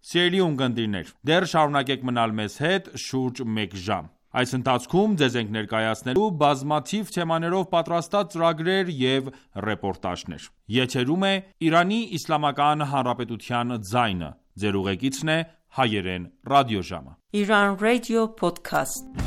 Սիրելի ունկնդիրներ, դեռ շարունակեք մնալ մեզ հետ շուրջ 1 ժամ։ Այս ընթացքում ձեզ ենք ներկայացնելու բազմաթիվ թեմաներով պատրաստած ծրագրեր և ռեպորտաժներ։ Եթերում է Իրանի Իսլամական Հանրապետության ձայնը։ Ձեր ուղեկիցն է Հայերեն ռադիոժամը։ Iran Radio Podcast։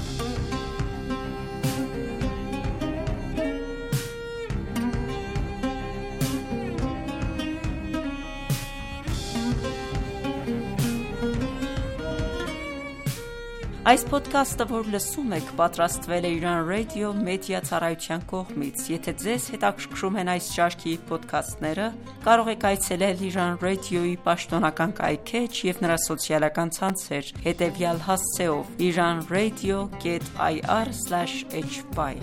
Այս ոդքասթը, որ լսում եք, պատրաստվել է Iran Radio մեդիա ծառայության կողմից։ Եթե ձեզ հետաքրքրում են այս շարքի ոդքասթները, կարող եք այցելել Iran Radio-ի պաշտոնական կայքէջ և նրա սոցիալական ցանցեր, հետևյալ հասցեով՝ iranradio.ir/hy։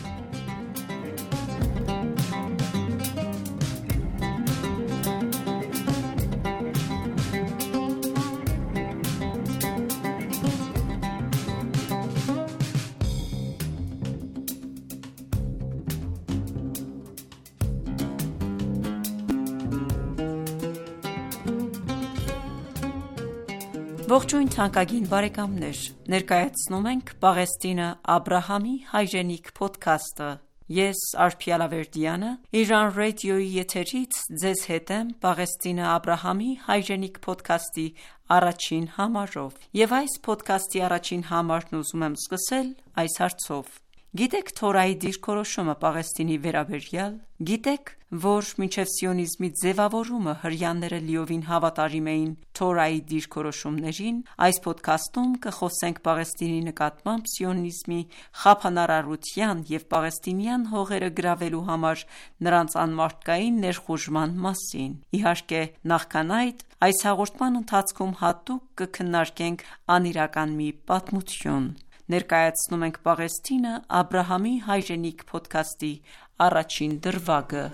Ողջույն թանկագին բարեկամներ, ներկայացնում ենք Պաղեստինը Աբրահամի հայրենիք փոդքասթը։ Ես Արփիե Ալավերդյանը Iran Radio-ի եթերից ձեզ հետ եմ Պաղեստինը Աբրահամի հայրենիք փոդքասթի առաջին համարով։ Եվ այս փոդքասթի առաջին համարն ուզում եմ սկսել այս հարցով. Գիտեք Թորայի դիրքորոշումը Պաղեստինի վերաբերյալ։ Գիտեք, որ մինչև սիոնիզմի ձևավորումը հրեաները լիովին հավատարիմ էին Թորայի դիրքորոշումներին։ Այս փոդքասթում կխոսենք Պաղեստինի նկատմամբ սիոնիզմի խափանարարության և պաղեստինյան հողերը գրավելու համար նրանց անմարդկային ներխուժման մասին։ Իհարկե, նախքան այդ, այս հաղորդման ընթացքում հատուկ կքննարկենք անիրական մի պատմություն։ Ներկայացնում ենք Պաղեստինը Աբրահամի հայրենիք փոդքասթի առաջին դրվագը։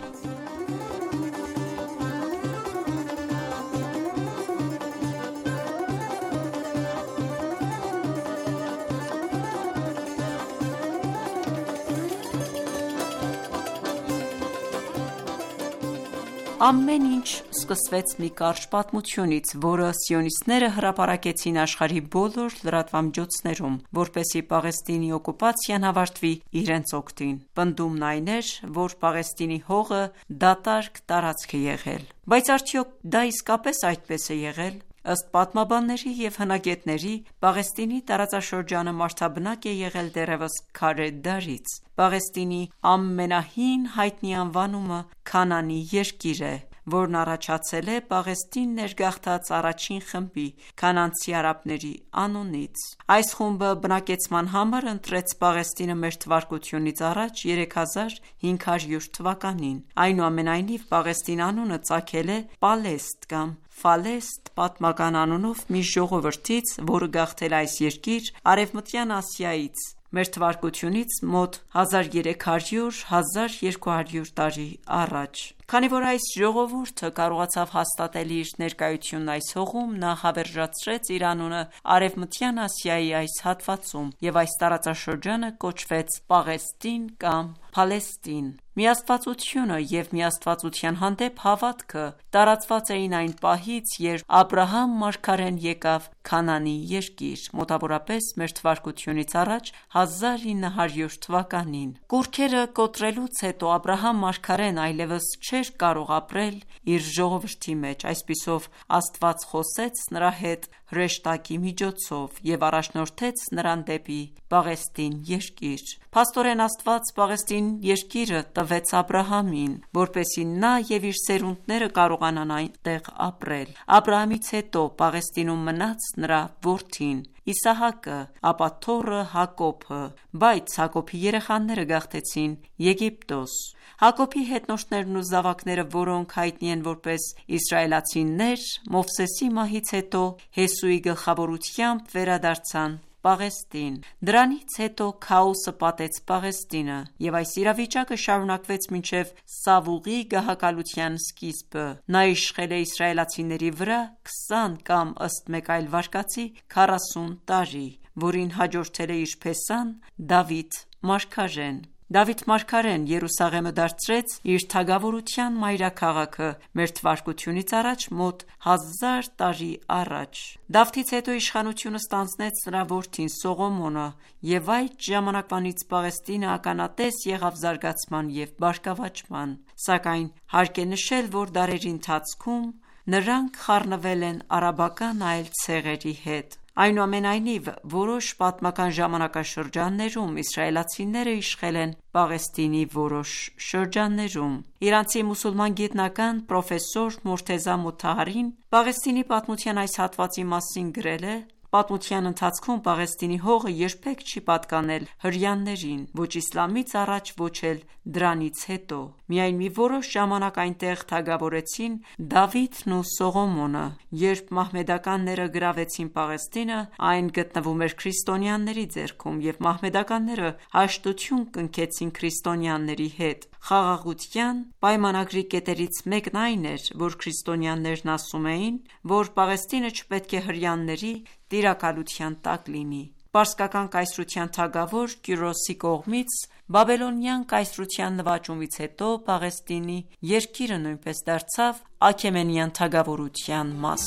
Ամեն ինչ սկսվեց մի կարճ պատմությունից, որը սիոնիստները հրապարակեցին աշխարհի բոլոր լրատվամիջոցներում, որպեսզի Պաղեստինի օկուպացիան ավարտվի իրենց օգտին։ Պնդումն այն էր, որ Պաղեստինի հողը դատարկ տարածք է եղել։ Բայց արդյոք դա իսկապես այդպես է եղել։ Ըստ պատմաբանների և հնագետների, Պաղեստինի տարածաշրջանը մարդաբնակ է եղել դեռևս քարե դարից։ Պաղեստինի ամենահին հայտնի անվանումը Քանանի երկիր է, որն առաջացել է Պաղեստին ներգաղթած առաջին խմբի՝ քանանցի արաբների անունից։ Այս խումբը բնակեցման համար ընտրեց Պաղեստինը մ.թ.ա. 3500 թվականին։ Այնուամենայնիվ, Պաղեստին անունը ծագել է Պալեստ կամ Ֆալեստ պատմական անունով մի ժողովրդից, որը գաղթել է այս երկիր Արևմտյան Ասիայից մ.թ.ից մոտ 1300-1200 տարի առաջ։ Քանի որ այս ժողովուրդը կարողացավ հաստատել իր ներկայությունն այս հողում, նա հավերժացրեց իր անունը Արևմտյան Ասիայի այս հատվածում, և այս տարածաշրջանը կոչվեց Պաղեստին կամ Փալեստին։ Միաստվածությունը և միաստվածության հանդեպ հավատքը տարածված էին այն պահից, երբ Աբրահամ մարգարեն եկավ Քանանի երկիր, մոտավորապես մ.թ.ա. 1900 թվականին։ Կուռքերը կոտրելուց հետո Աբրահամ մարգարեն այլևս չէր կարող ապրել իր ժողովրդի մեջ, այսպիսով Աստված խոսեց նրա հետ հրեշտակի միջոցով և առաջնորդեց նրան դեպի Պաղեստին երկիր։ Փաստորեն Աստված Պաղեստին երկիրը տվեց Աբրահամին, որպեսզի նա և իր սերունդները կարողանան այնտեղ ապրել։ Աբրահամից հետո Պաղեստինում մնաց նրա որդին Իսահակը, ապա թոռը Հակոբը, բայց Հակոբի երեխաները գաղթեցին Եգիպտոս։ Հակոբի հետնորդներն ու զավակները, որոնք հայտնի են որպես իսրայելացիներ, Մովսեսի մահից հետո Հեսուի գլխավորությամբ վերադարձան Պաղեստին։ Դրանից հետո քաոսը պատեց Պաղեստինը, և այս իրավիճակը շարունակվեց մինչև Սավուղի գահակալության սկիզբը։ Նա իշխել է իսրայելացիների վրա 20 կամ ըստ մեկ այլ վարկածի 40 տարի, որին հաջորդել է իր փեսան Դավիթ մարգարեն։ Դավիթ մարգարեն Երուսաղեմը դարձրեց իր թագավորության մայրաքաղաքը մեր թվարկությունից առաջ մոտ 1000 տարի առաջ։ Դավթից հետո իշխանությունը ստանձնեց նրա որդին Սողոմոնը, և այդ ժամանակվանից Պաղեստինը ականատես եղավ զարգացման և բարգավաճման։ Սակայն հարկ է նշել, որ դարերի ընթացքում նրանք խառնվել են արաբական այլ ցեղերի հետ։ Այնուամենայնիվ, որոշ պատմական ժամանակաշրջաններում իսրայելացիները իշխել են Պաղեստինի որոշ շրջաններում։ Իրանցի մուսուլման գիտնական պրոֆեսոր Մորթեզա Մոթահարին Պաղեստինի պատմության այս հատվածի մասին գրել է. «Պատմության ընթացքում Պաղեստինի հողը երբեք չի պատկանել հրեաներին, ոչ իսլամից առաջ, ոչ էլ դրանից հետո։ Միայն մի որոշ ժամանակ այնտեղ թագավորեցին Դավիթն ու Սողոմոնը։ Երբ մահմեդականները գրավեցին Պաղեստինը, այն գտնվում էր քրիստոնյաների ձեռքում, և մահմեդականները հաշտություն կնքեցին քրիստոնյաների հետ։ Խաղաղության պայմանագրի կետերից մեկն այն էր, որ քրիստոնյաներն ասում էին, որ Պաղեստինը չպետք է հրեաների տիրակալության տակ լինի։ Պարսկական կայսրության թագավոր Կյուրոսի կողմից Բաբելոնյան կայսրության նվաճումից հետո Պաղեստինի երկիրը նույնպես դարձավ Աքեմենյան թագավորության մաս։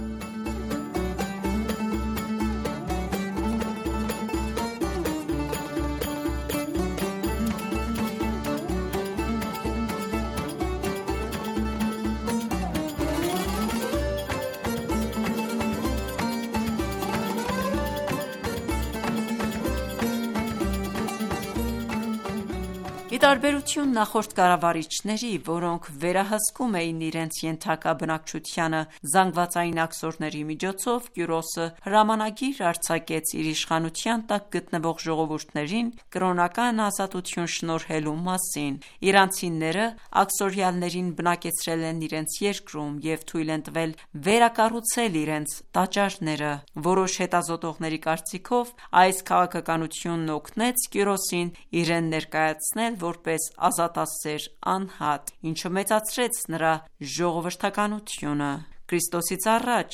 Ի տարբերություն նախորդ կառավարիչների, որոնք վերահսկում էին իրենց ենթակա բնակչությանը զանգվածային աքսորների միջոցով, Կյուրոսը հրամանագիր արձակեց իր իշխանության տակ գտնվող ժողովուրդներին կրոնական ազատություն շնորհելու մասին։ Իրանցիները աքսորյալներին բնակեցրել են իրենց երկրում և թույլ են տվել վերակառուցել իրենց տաճարները։ Որոշ հետազոտողների կարծիքով այս քաղաքականությունն օգնեց Կյուրոսին իրեն ներկայացնել որպես ազատասեր անհատ, ինչը մեծացրեց նրա ժողովրդականությունը։ Քրիստոսից առաջ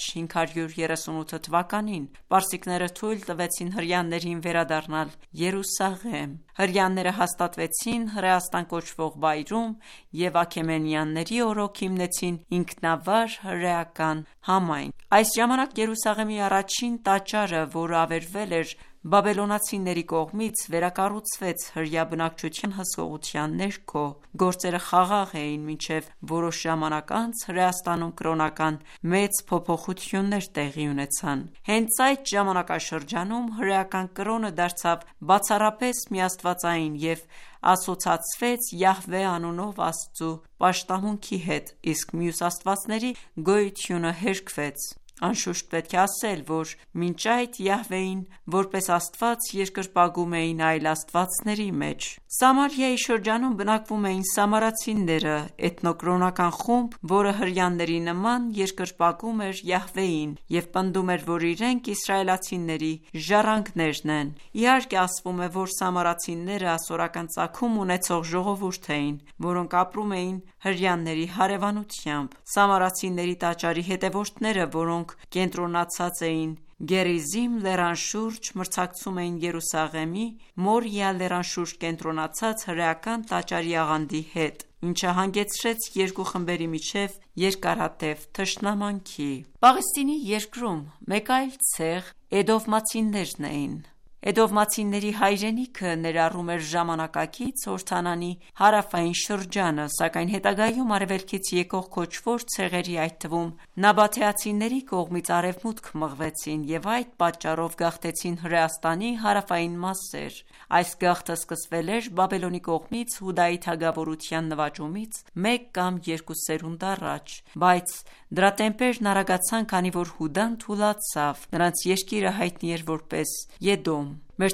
538 թվականին պարսիկները թույլ տվեցին հրեաներին վերադառնալ Երուսաղեմ։ Հրեաները հաստատվեցին Հրեաստան կոչվող վայրում և աքեմենյանների օրոք հիմնեցին ինքնավար հրեական համայն։ Այս ժամանակ Երուսաղեմի առաջին տաճարը, որը ավերվել էր բաբելոնացիների կողմից, վերակառուցվեց հրեա բնակչության հսկողության ներքո։ Գործերը խաղաղ էին, մինչև որոշ ժամանակ անց Հրեաստանում կրոնական մեծ փոփոխություններ տեղի ունեցան։ Հենց այդ ժամանակաշրջանում հրեական կրոնը դարձավ բացառապես միաստվածային և ասոցացվեց Յահվե անունով Աստծու պաշտամունքի հետ, իսկ մյուս աստվածների գոյությունը հերքվեց։ Անշուշտ պետք է ասել, որ մինչ այդ Յահվեին որպես Աստված երկրպագում էին այլ աստվածների մեջ։ Սամարիայի շրջանում բնակվում էին սամարացիները, էթնոկրոնական խումբ, որը հրեաների նման երկրպագում էր Յահվեին և պնդում էր, որ իրենք իսրայելացիների ժառանգներն են։ Իհարկե, ասվում է, որ սամարացիները ասորական ծագում ունեցող ժողովուրդ էին, որոնք ապրում էին հրեաների հարևանությամբ։ Սամարացիների տաճարի հետևորդները, որոնք կենտրոնացած էին Գերիզիմ լեռան շուրջ, մրցակցում էին Երուսաղեմի Մորիա լեռան շուրջ կենտրոնացած հրեական տաճարի աղանդի հետ, ինչը հանգեցրեց երկու խմբերի միջև երկարատև թշնամանքի։ Պաղեստինի երկրում մեկ այլ ցեղ էդովմացիներն էին։ Էդովմացիների հայրենիքը ներառում էր ժամանակակից Հորդանանի հարավային շրջանը, սակայն հետագայում արևելքից եկող քոչվոր ցեղերի, այդ թվում նաբաթեացիների կողմից արևմուտք մղվեցին և այդ պատճառով գաղթեցին Հրեաստանի հարավային մասեր։ Այս գաղթը սկսվել էր Բաբելոնի կողմից Հուդայի թագավորության նվաճումից մեկ կամ երկու սերունդ առաջ, բայց դրա տեմպերն արագացան, քանի որ Հուդան թուլացավ։ Նրանց երկիրը հայտնի էր որպես Եդոմ։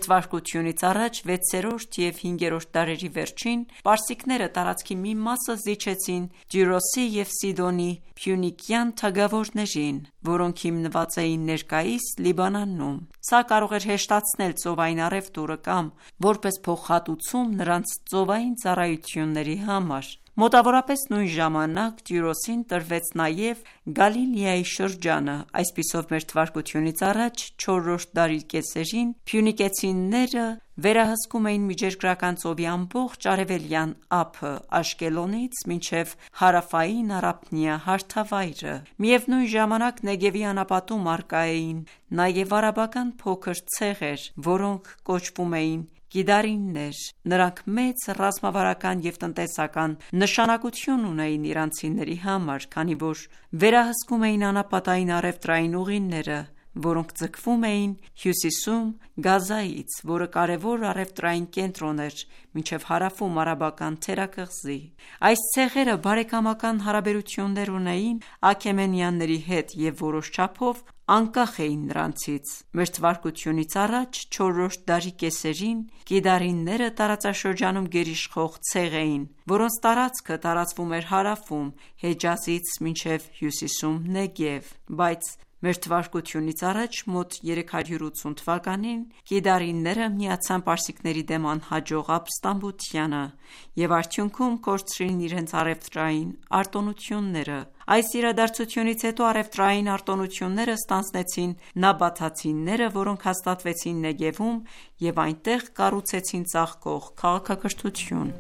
Մթ. առաջ 6-րդ և 5-րդ դարերի վերջին պարսիկները տարածքի մի մասը զիջեցին Տիրոսի և Սիդոնի փյունիկյան թագավորներին, որոնք հիմնված էին ներկայիս Լիբանանում։ Սա կարող էր հեշտացնել ծովային առևտուրը կամ որպես փոխհատուցում նրանց ծովային ծառայությունների համար։ Մոտավորապես նույն ժամանակ Տյուրոսին տրվեց նաև Գալիլեայի շրջանը։ Այսպիսով Մթ.ա. 4-րդ դարի կեսերին փյունիկեցիները վերահսկում էին Միջերկրական ծովի ամբողջ արևելյան ափը՝ Աշկելոնից մինչև հարավային Առափնյա հարթավայրը։ Միևնույն ժամանակ Նեգևի անապատում առկա էին նաև արաբական փոքր ցեղեր, որոնք կոչվում էին գիդարիններ։ Նրանք մեծ ռազմավարական և տնտեսական նշանակություն ունեին իրանցիների համար, քանի որ վերահսկում էին անապատային առևտրային ուղիները, որոնք ձգվում էին հյուսիսում Գազայից, որը կարևոր առևտրային կենտրոն էր մինչև հարավում Արաբական թերակղզի։ Այս ցեղերը բարեկամական հարաբերություններ ունեին Աքեմենյանների հետ և որոշ չափով անկախ էին նրանցից։ Մթ.ա. 4-րդ դարի կեսերին գիդարինները տարածաշրջանում գերիշխող ցեղ էին, որոնց տարածքը տարածվում էր հարավում Հեջազից մինչև հյուսիսում Նեգև, բայց Մթ.ա. մոտ 380 թվականին գիդարինները միացան պարսիկների դեմ անհաջող ապստամբությանը և արդյունքում կորցրին իրենց առևտրային արտոնությունները։ Այս իրադարձությունից հետո առևտրային արտոնությունները ստանձնեցին նաբաթացիները, որոնք հաստատվեցին Նեգևում և այնտեղ կառուցեցին ծաղկող քաղաքակրթություն։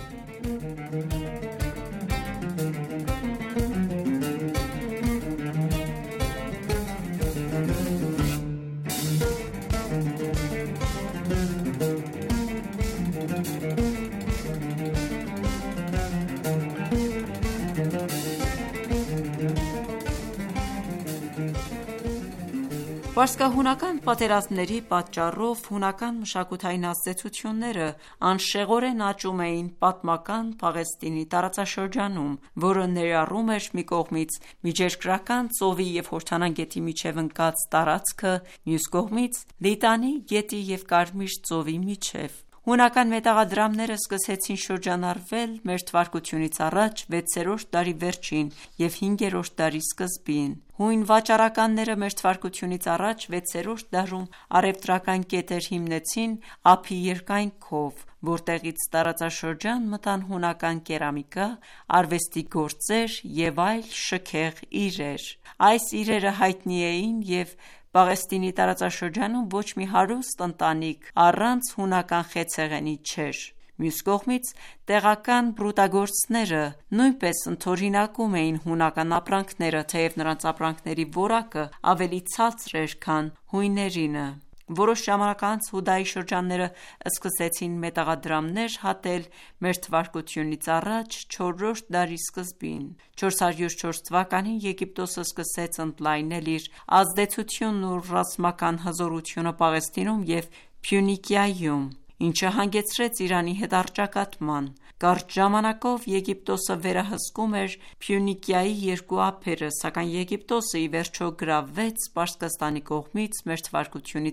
Պարսկահունական պատերազմների պատճառով հունական մշակութային ազդեցությունները անշեղորեն աճում էին պատմական Պաղեստինի տարածաշրջանում, որը ներառում էր մի կողմից Միջերկրական ծովի և Հորդանան գետի միջև ընկած տարածքը, մյուս կողմից Լիտանի գետի և Կարմիր ծովի միջև։ Հունական մետաղադրամները սկսեցին շրջանառվել Մթ.ա. 6-րդ դարի վերջին և 5-րդ դարի սկզբին։ Հույն վաճառականները Մթ.ա. 6-րդ դարում առևտրական կետեր հիմնեցին ափի երկայնքով, որտեղից տարածաշրջան մտան հունական կերամիկա, արվեստի գործեր և այլ շքեղ իրեր։ Այս իրերը հայտնի էին և Պաղեստինի տարածաշրջանում ոչ մի հարուստ ընտանիք առանց հունական խեցեղենի չէր։ Մյուս կողմից տեղական բրուտագործները նույնպես ընդօրինակում էին հունական ապրանքները, թեև նրանց ապրանքների որակը ավելի ցածր էր, քան հույներինը։ Որոշ ժամանակ անց Հուդայի շրջանները սկսեցին մետաղադրամներ հատել Մթ.ա. 4-րդ դարի սկզբին։ 404 թվականին Եգիպտոսը սկսեց ընդլայնել իր ազդեցությունն ու ռազմական հզորությունը Պաղեստինում և Փյունիկիայում, ինչը հանգեցրեց Իրանի հետ առճակատման։ Կարճ ժամանակով Եգիպտոսը վերահսկում էր Փյունիկիայի երկու ափերը, սակայն Եգիպտոսը ի վերջո գրավվեց Պարսկաստանի կողմից Մթ.ա.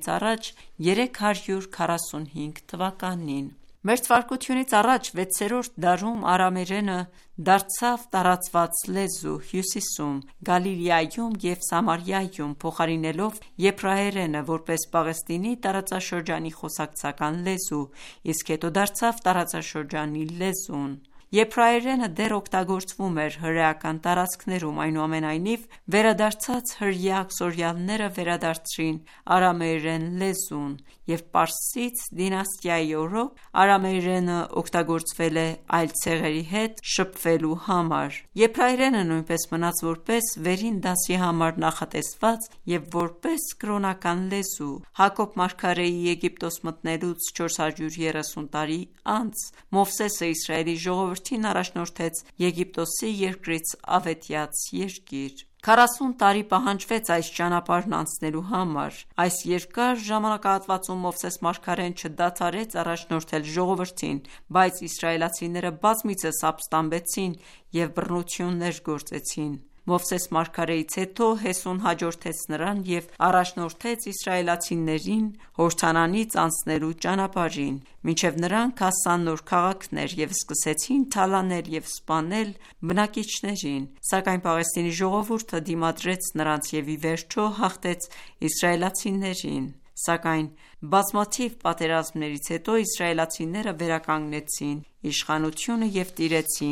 345 թվականին։ Մթ.ա. 6-րդ դարում արամերենը դարձավ տարածված լեզու հյուսիսում, Գալիլեայում և Սամարիայում, փոխարինելով եբրայերենը որպես Պաղեստինի տարածաշրջանի խոսակցական լեզու, իսկ հետո դարձավ տարածաշրջանի լեզուն։ Եբրայերենը դեռ օգտագործվում էր հրեական տարածքներում, այնուամենայնիվ վերադարձած հրեա աքսորյալները վերադարձրին արամեերեն լեզուն, և Պարսից դինաստիայի օրոք արամեերենը օգտագործվել է այլ ցեղերի հետ շփվելու համար։ Եբրայերենը նույնպես մնաց որպես վերին դասի համար նախատեսված և որպես կրոնական լեզու։ Հակոբ մարգարեի Եգիպտոս մտնելուց 430 տարի անց Մովսեսը Իսրայելի ժողովրդին առաջնորդեց Եգիպտոսի երկրից ավետյաց երկիր։ 40 տարի պահանջվեց այս ճանապարհն անցնելու համար։ Այս երկար ժամանակահատվածում Մովսես մարգարեն չդադարեց առաջնորդել ժողովրդին, բայց իսրայելացիները բազմիցս ապստամբեցին և բռնություններ գործեցին։ Մովսես մարգարեից հետո Հեսուն հաջորդեց նրան և առաջնորդեց իսրայելացիներին Հորդանանից անցնելու ճանապարհին, մինչև նրանք հասան նոր քաղաքներ և սկսեցին թալանել և սպանել բնակիչներին, սակայն Պաղեստինի ժողովուրդը դիմադրեց նրանց և ի վերջո հաղթեց իսրայելացիներին։ Սակայն բազմաթիվ պատերազմներից հետո իսրայելացիները վերականգնեցին իշխանությունը և տիրեցին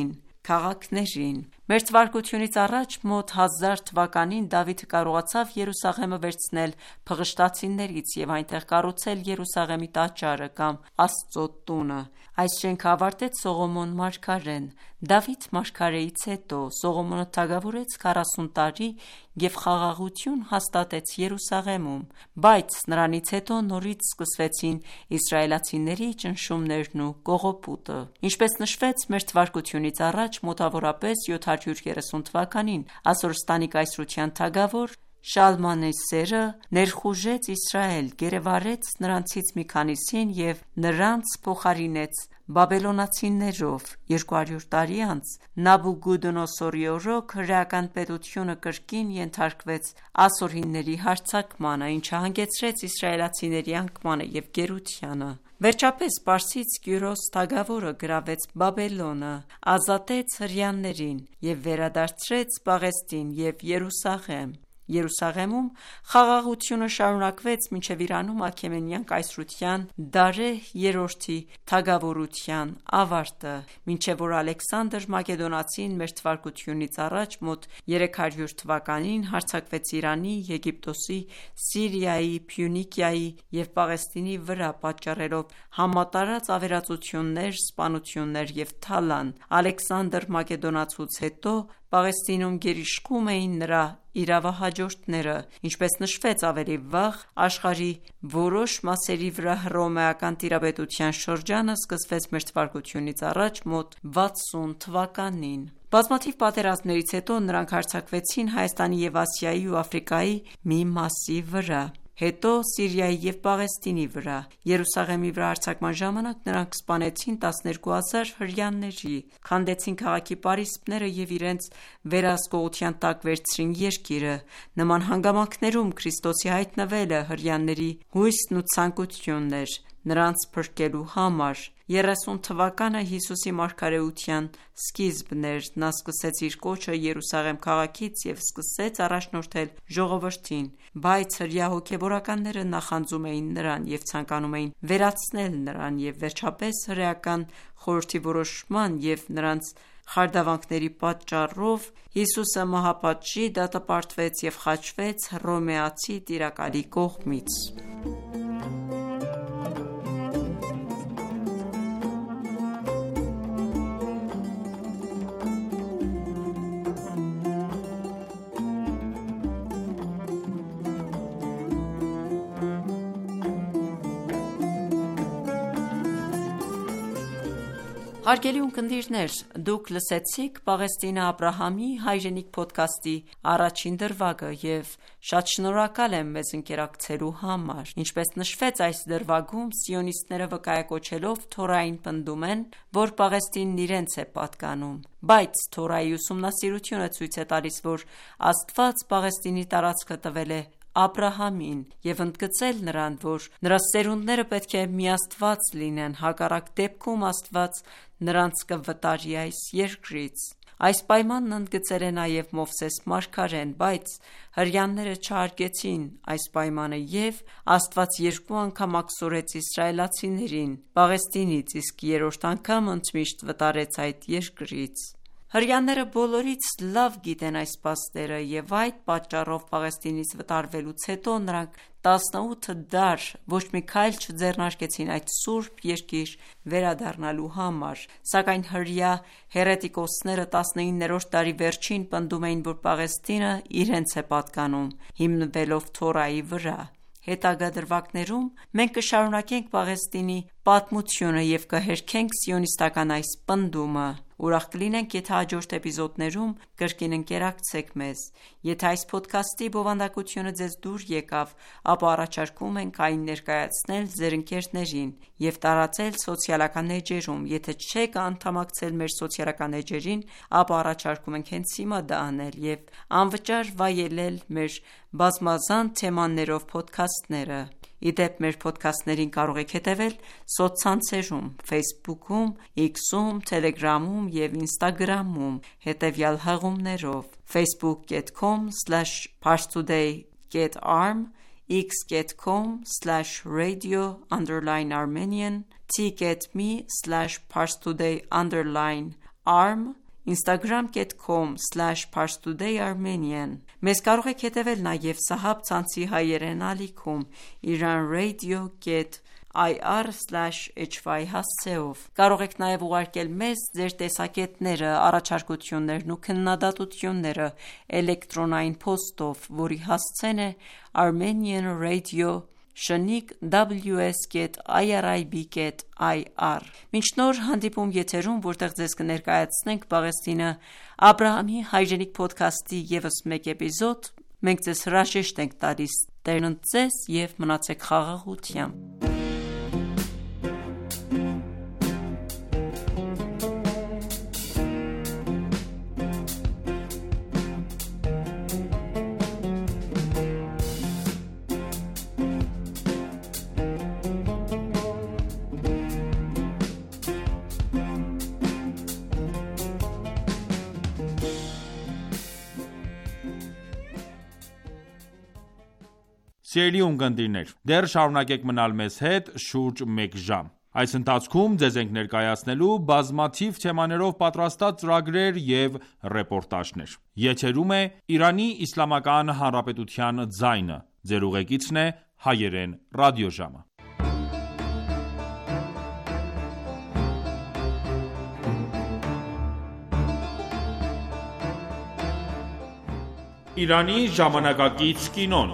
քաղաքներին։ Մեր թվարկությունից առաջ մոտ 1000 թվականին Դավիթը կարողացավ Երուսաղեմը վերցնել փղշտացիներից և այնտեղ կառուցել Երուսաղեմի տաճարը կամ Աստծո տունը։ Այս շենքը ավարտեց Սողոմոն մարգարեն։ Դավիթ մարգարեից հետո Սողոմոնը թագավորեց 40 տարի և խաղաղություն հաստատեց Երուսաղեմում, բայց նրանից հետո նորից սկսվեցին իսրայելացիների ճնշումներն ու կողոպուտը։ Ինչպես նշվեց մեր թվարկությունից առաջ, մոտավորապես 730 թվականին Ասորստանի կայսրության թագավոր Շալմանեսերը ներխուժեց Իսրայել, գերեվարեց նրանցից մի քանիսին և նրանց փոխարինեց բաբելոնացիներով։ 200 տարի անց Նաբուգուդոնոսորի օրոք հրեական պետությունը կրկին ենթարկվեց ասորիների հարձակմանը, ինչը հանգեցրեց իսրայելացիների անկմանը և գերությանը։ Վերջապես Պարսից Կյուրոս թագավորը գրավեց Բաբելոնը, ազատեց հրեաներին և վերադարձրեց Պաղեստին և Երուսաղեմ։ Երուսաղեմում խաղաղությունը շարունակվեց մինչև Իրանում Աքեմենյան կայսրության Դարեհ III-ի թագավորության ավարտը, մինչև որ Ալեքսանդր Մակեդոնացին մեր թվարկությունից առաջ մոտ 300 թվականին հարձակվեց Իրանի, Եգիպտոսի, Սիրիայի, Փյունիկիայի և Պաղեստինի վրա, պատճառելով համատարած ավերածություններ, սպանություններ և թալան։ Ալեքսանդր Մակեդոնացուց հետո Պաղեստինում գերիշխում էին նրա իրավահաջորդները։ Ինչպես նշվեց ավելի վաղ, աշխարհի որոշ մասերի վրա հռոմեական տիրապետության շրջանը սկսվեց մեր թվարկությունից առաջ մոտ 60 թվականին։ Բազմաթիվ պատերազմներից հետո նրանք հարձակվեցին Հայաստանի և Ասիայի ու Աֆրիկայի մի մասի վրա, հետո Սիրիայի և Պաղեստինի վրա։ Երուսաղեմի վրա հարձակման ժամանակ նրանք սպանեցին 12,000 հրեաների, քանդեցին քաղաքի պարիսպները և իրենց վերահսկողության տակ վերցրին երկիրը։ Նման հանգամանքներում Քրիստոսի հայտնվելը հրեաների հույսն ու ցանկությունն էր նրանց փրկելու համար։ 30 թվականը Հիսուսի մարգարեության սկիզբն էր։ Նա սկսեց իր կոչը Երուսաղեմ քաղաքից և սկսեց առաջնորդել ժողովրդին, բայց հրեա հոգևորականները նախանձում էին նրան և ցանկանում էին վերացնել նրան, և վերջապես հրեական խորհրդի որոշման և նրանց խարդավանքների պատճառով Հիսուսը մահապատժի դատապարտվեց և խաչվեց հռոմեացի տիրակալի կողմից։ Հարգելի ունկնդիրներ, դուք լսեցիք Պաղեստինը Աբրահամի հայրենիք փոդքասթի առաջին դրվագը և շատ շնորհակալ եմ մեզ ընկերակցելու համար։ Ինչպես նշվեց, այս դրվագում սիոնիստները վկայակոչելով Թորային պնդում են, որ Պաղեստինն իրենց է պատկանում, բայց Թորայի ուսումնասիրությունը ցույց է տալիս, որ Աստված Պաղեստինի տարածքը տվել է Աբրահամին և ընդգծել նրան, որ նրա սերունդները պետք է միաստված լինեն, հակառակ դեպքում Աստված նրանց կվտարի այս երկրից։ Այս պայմանն ընդգծել է նաև Մովսես մարգարեն, բայց հրեաները չհարգեցին այս պայմանը և Աստված երկու անգամ աքսորեց իսրայելացիներին Պաղեստինից, իսկ երրորդ անգամ ընդմիշտ վտարեց այդ երկրից։ Հրեաները բոլորից լավ գիտեն այս փաստերը և այդ պատճառով Պաղեստինից վտարվելուց հետո նրանք 18 դար ոչ մի քայլ չձեռնարկեցին այդ սուրբ երկիր վերադառնալու համար, սակայն հրեա հեռետիկոսները 19-րդ դարի վերջին պնդում էին, որ Պաղեստինը իրենց է պատկանում, հիմնվելով Թորայի վրա։ Հետագա դրվագներում մենք կշարունակենք Պաղեստինի պատմությունը և կհերքենք սիոնիստական այս պնդումը։ Ուրախ կլինենք, եթե հաջորդ էպիզոդներում կրկին ընկերակցեք մեզ։ Եթե այս փոդքասթի բովանդակությունը ձեզ դուր եկավ, ապա առաջարկում ենք այն ներկայացնել ձեր ընկերներին և տարածել սոցիալական էջերում։ Եթե չեք անդամակցել մեր սոցիալական էջերին, ապա առաջարկում ենք հենց հիմա դա անել և անվճար վայելել մեր բազմազան թեմաներով փոդքասթները։ Ի դեպ, մեր փոդքասթներին կարող եք հետևել սոցցանցերում՝ Facebook-ում, X-ում, Telegram-ում և Instagram-ում հետևյալ հղումներով՝ facebook.com/parstoday.arm, x.com/radio_armenian, t.me/parstoday_arm, instagram.com/parstoday.armenian Մեզ կարող եք հետևել նաև Sahab ցանցի հայերեն ալիքում iranradio.ir/hy հասցեով։ Կարող եք նաև ուղարկել մեզ ձեր տեսակետները, առաջարկություններն ու քննադատությունները էլեկտրոնային փոստով, որի հասցեն է armenianradio@ws.irib.ir Մինչ նոր հանդիպում եթերում, որտեղ ձեզ կներկայացնենք Պաղեստինը Աբրահամի հայրենիք փոդքասթի ևս մեկ էպիզոդ, մենք ձեզ հրաժեշտ ենք տալիս։ Տերն ընդ ձեզ և մնացեք խաղաղությամբ։ Սիրելի ունկնդիրներ, դեռ շարունակեք մնալ մեզ հետ շուրջ մեկ ժամ։ Այս ընթացքում ձեզ ենք ներկայացնելու բազմաթիվ թեմաներով պատրաստած ծրագրեր և ռեպորտաժներ։ Եթերում է Իրանի Իսլամական Հանրապետության ձայնը։ Ձեր ուղեկիցն է հայերեն ռադիոժամը։ Իրանի ժամանակակից կինոն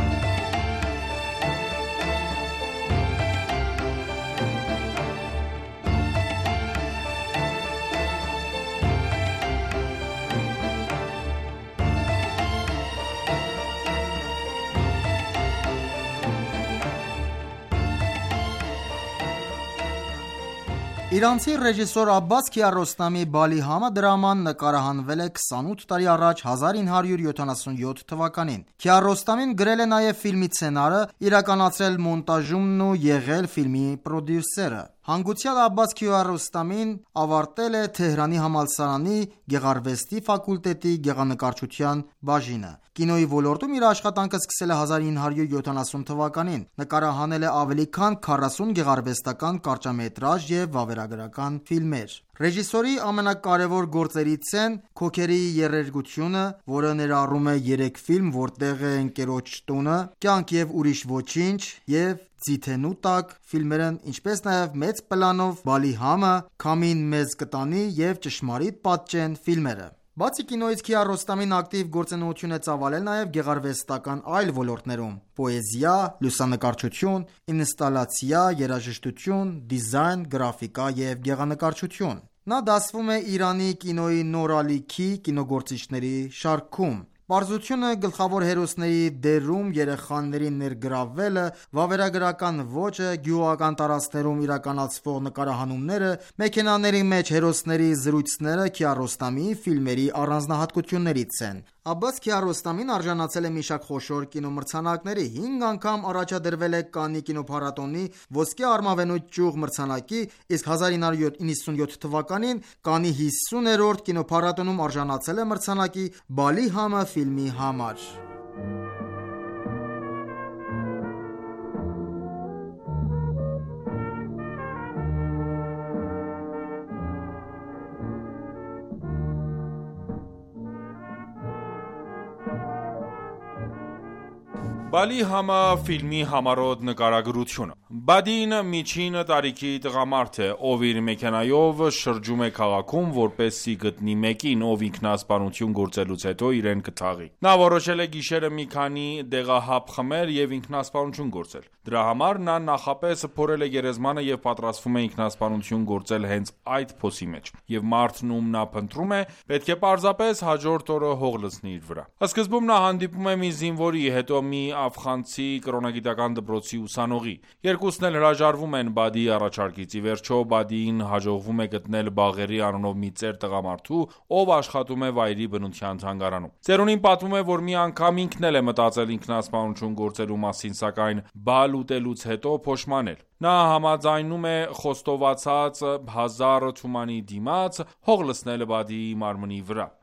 Իրանցի ռեժիսոր Աբբաս Քիարոստամի Բալիհամը դրաման նկարահանվել է 28 տարի առաջ 1977 թվականին։ Քիարոստամին գրել է նաև ֆիլմի սցենարը, իրականացրել մոնտաժումն ու եղել ֆիլմի պրոդյուսերը։ Հանգուցյալ Աբբաս Քիարոստամին ավարտել է Թեհրանի համալսարանի Գեղարվեստի ֆակուլտետի գեղանկարչության բաժինը։ Կինոյի ոլորտում իր աշխատանքը սկսել է 1970 թվականին։ Նկարահանել է ավելի քան 40 գեղարվեստական կարճամետրաժ և վավերագրական ֆիլմեր։ Ռեժիսորի ամենակարևոր գործերից են Քոքերի երերգությունը, որը ներառում է 3 ֆիլմ, որտեղ է ընկերոջ տունը, Կյանք և ուրիշ ոչինչ և Ձիթենու տակ ֆիլմերն, ինչպես նաև մեծ պլանով Բալիհամը, Քամին մեզ կտանի և Ճշմարիտ պատճեն ֆիլմերը։ Բացի կինոյից Քիարոստամին ակտիվ գործունեություն է ծավալել նաև գեղարվեստական այլ ոլորտներում՝ պոեզիա, լուսանկարչություն, ինստալացիա, երաժշտություն, դիզայն, գրաֆիկա և գեղանկարչություն։ Նա դասվում է Իրանի կինոյի նոր ալիքի կինոգործիչների շարքում։ Պարզությունը, գլխավոր հերոսների դերում երեխաների ներգրավվելը, վավերագրական ոճը, գյուղական տարածքներում իրականացվող նկարահանումները, մեքենաների մեջ հերոսների զրույցները Քիարոստամի ֆիլմերի առանձնահատկություններից են։ Աբբաս Քիարոստամին արժանացել է մի շարք խոշոր կինոմրցանակների, 5 անգամ առաջադրվել է Կաննի կինոփառատոնի ոսկե արմավենու ճյուղ մրցանակի, իսկ 1997 թվականին Կաննի 50-րդ կինոփառատոնում արժանացել է մրցանակի Բալիհամը ֆիլմի համար։ Բալիհամը ֆիլմի համառոտ նկարագրությունը։ Բադին միջին տարիքի տղամարդ է, ով իր մեքենայով շրջում է քաղաքում, որպեսզի գտնի մեկին, ով ինքնասպանություն գործելուց հետո իրեն կթաղի։ Նա որոշել է գիշերը մի քանի դեղահապ խմել և ինքնասպանություն գործել։ Դրա համար նա նախապես փորել է գերեզմանը և պատրաստվում է ինքնասպանություն գործել հենց այդ փոսի մեջ, և մարդն, ում նա փնտրում է, պետք է պարզապես հաջորդ օրը հող լցնի իր վրա։ Սկզբում նա հանդիպում է մի զինվորի, հետո մի աֆղանցի կրոնագիտական դպրոցի ուսանողի։ Երկուսն էլ հրաժարվում են Բադիի առաջարկից։ Ի վերջո Բադիին հաջողվում է գտնել Բաղերի անունով մի ծեր տղամարդու, ով աշխատում է վայրի բնության թանգարանում։ Ծերունին պատմում է, որ մի անգամ ինքն էլ է մտածել ինքնասպանություն գործելու մասին, սակայն բալ ուտելուց հետո փոշմանել։ Նա համաձայնում է խոստովացած 1000 թումանի դիմաց հող լցնել Բադիի մարմնի վրա։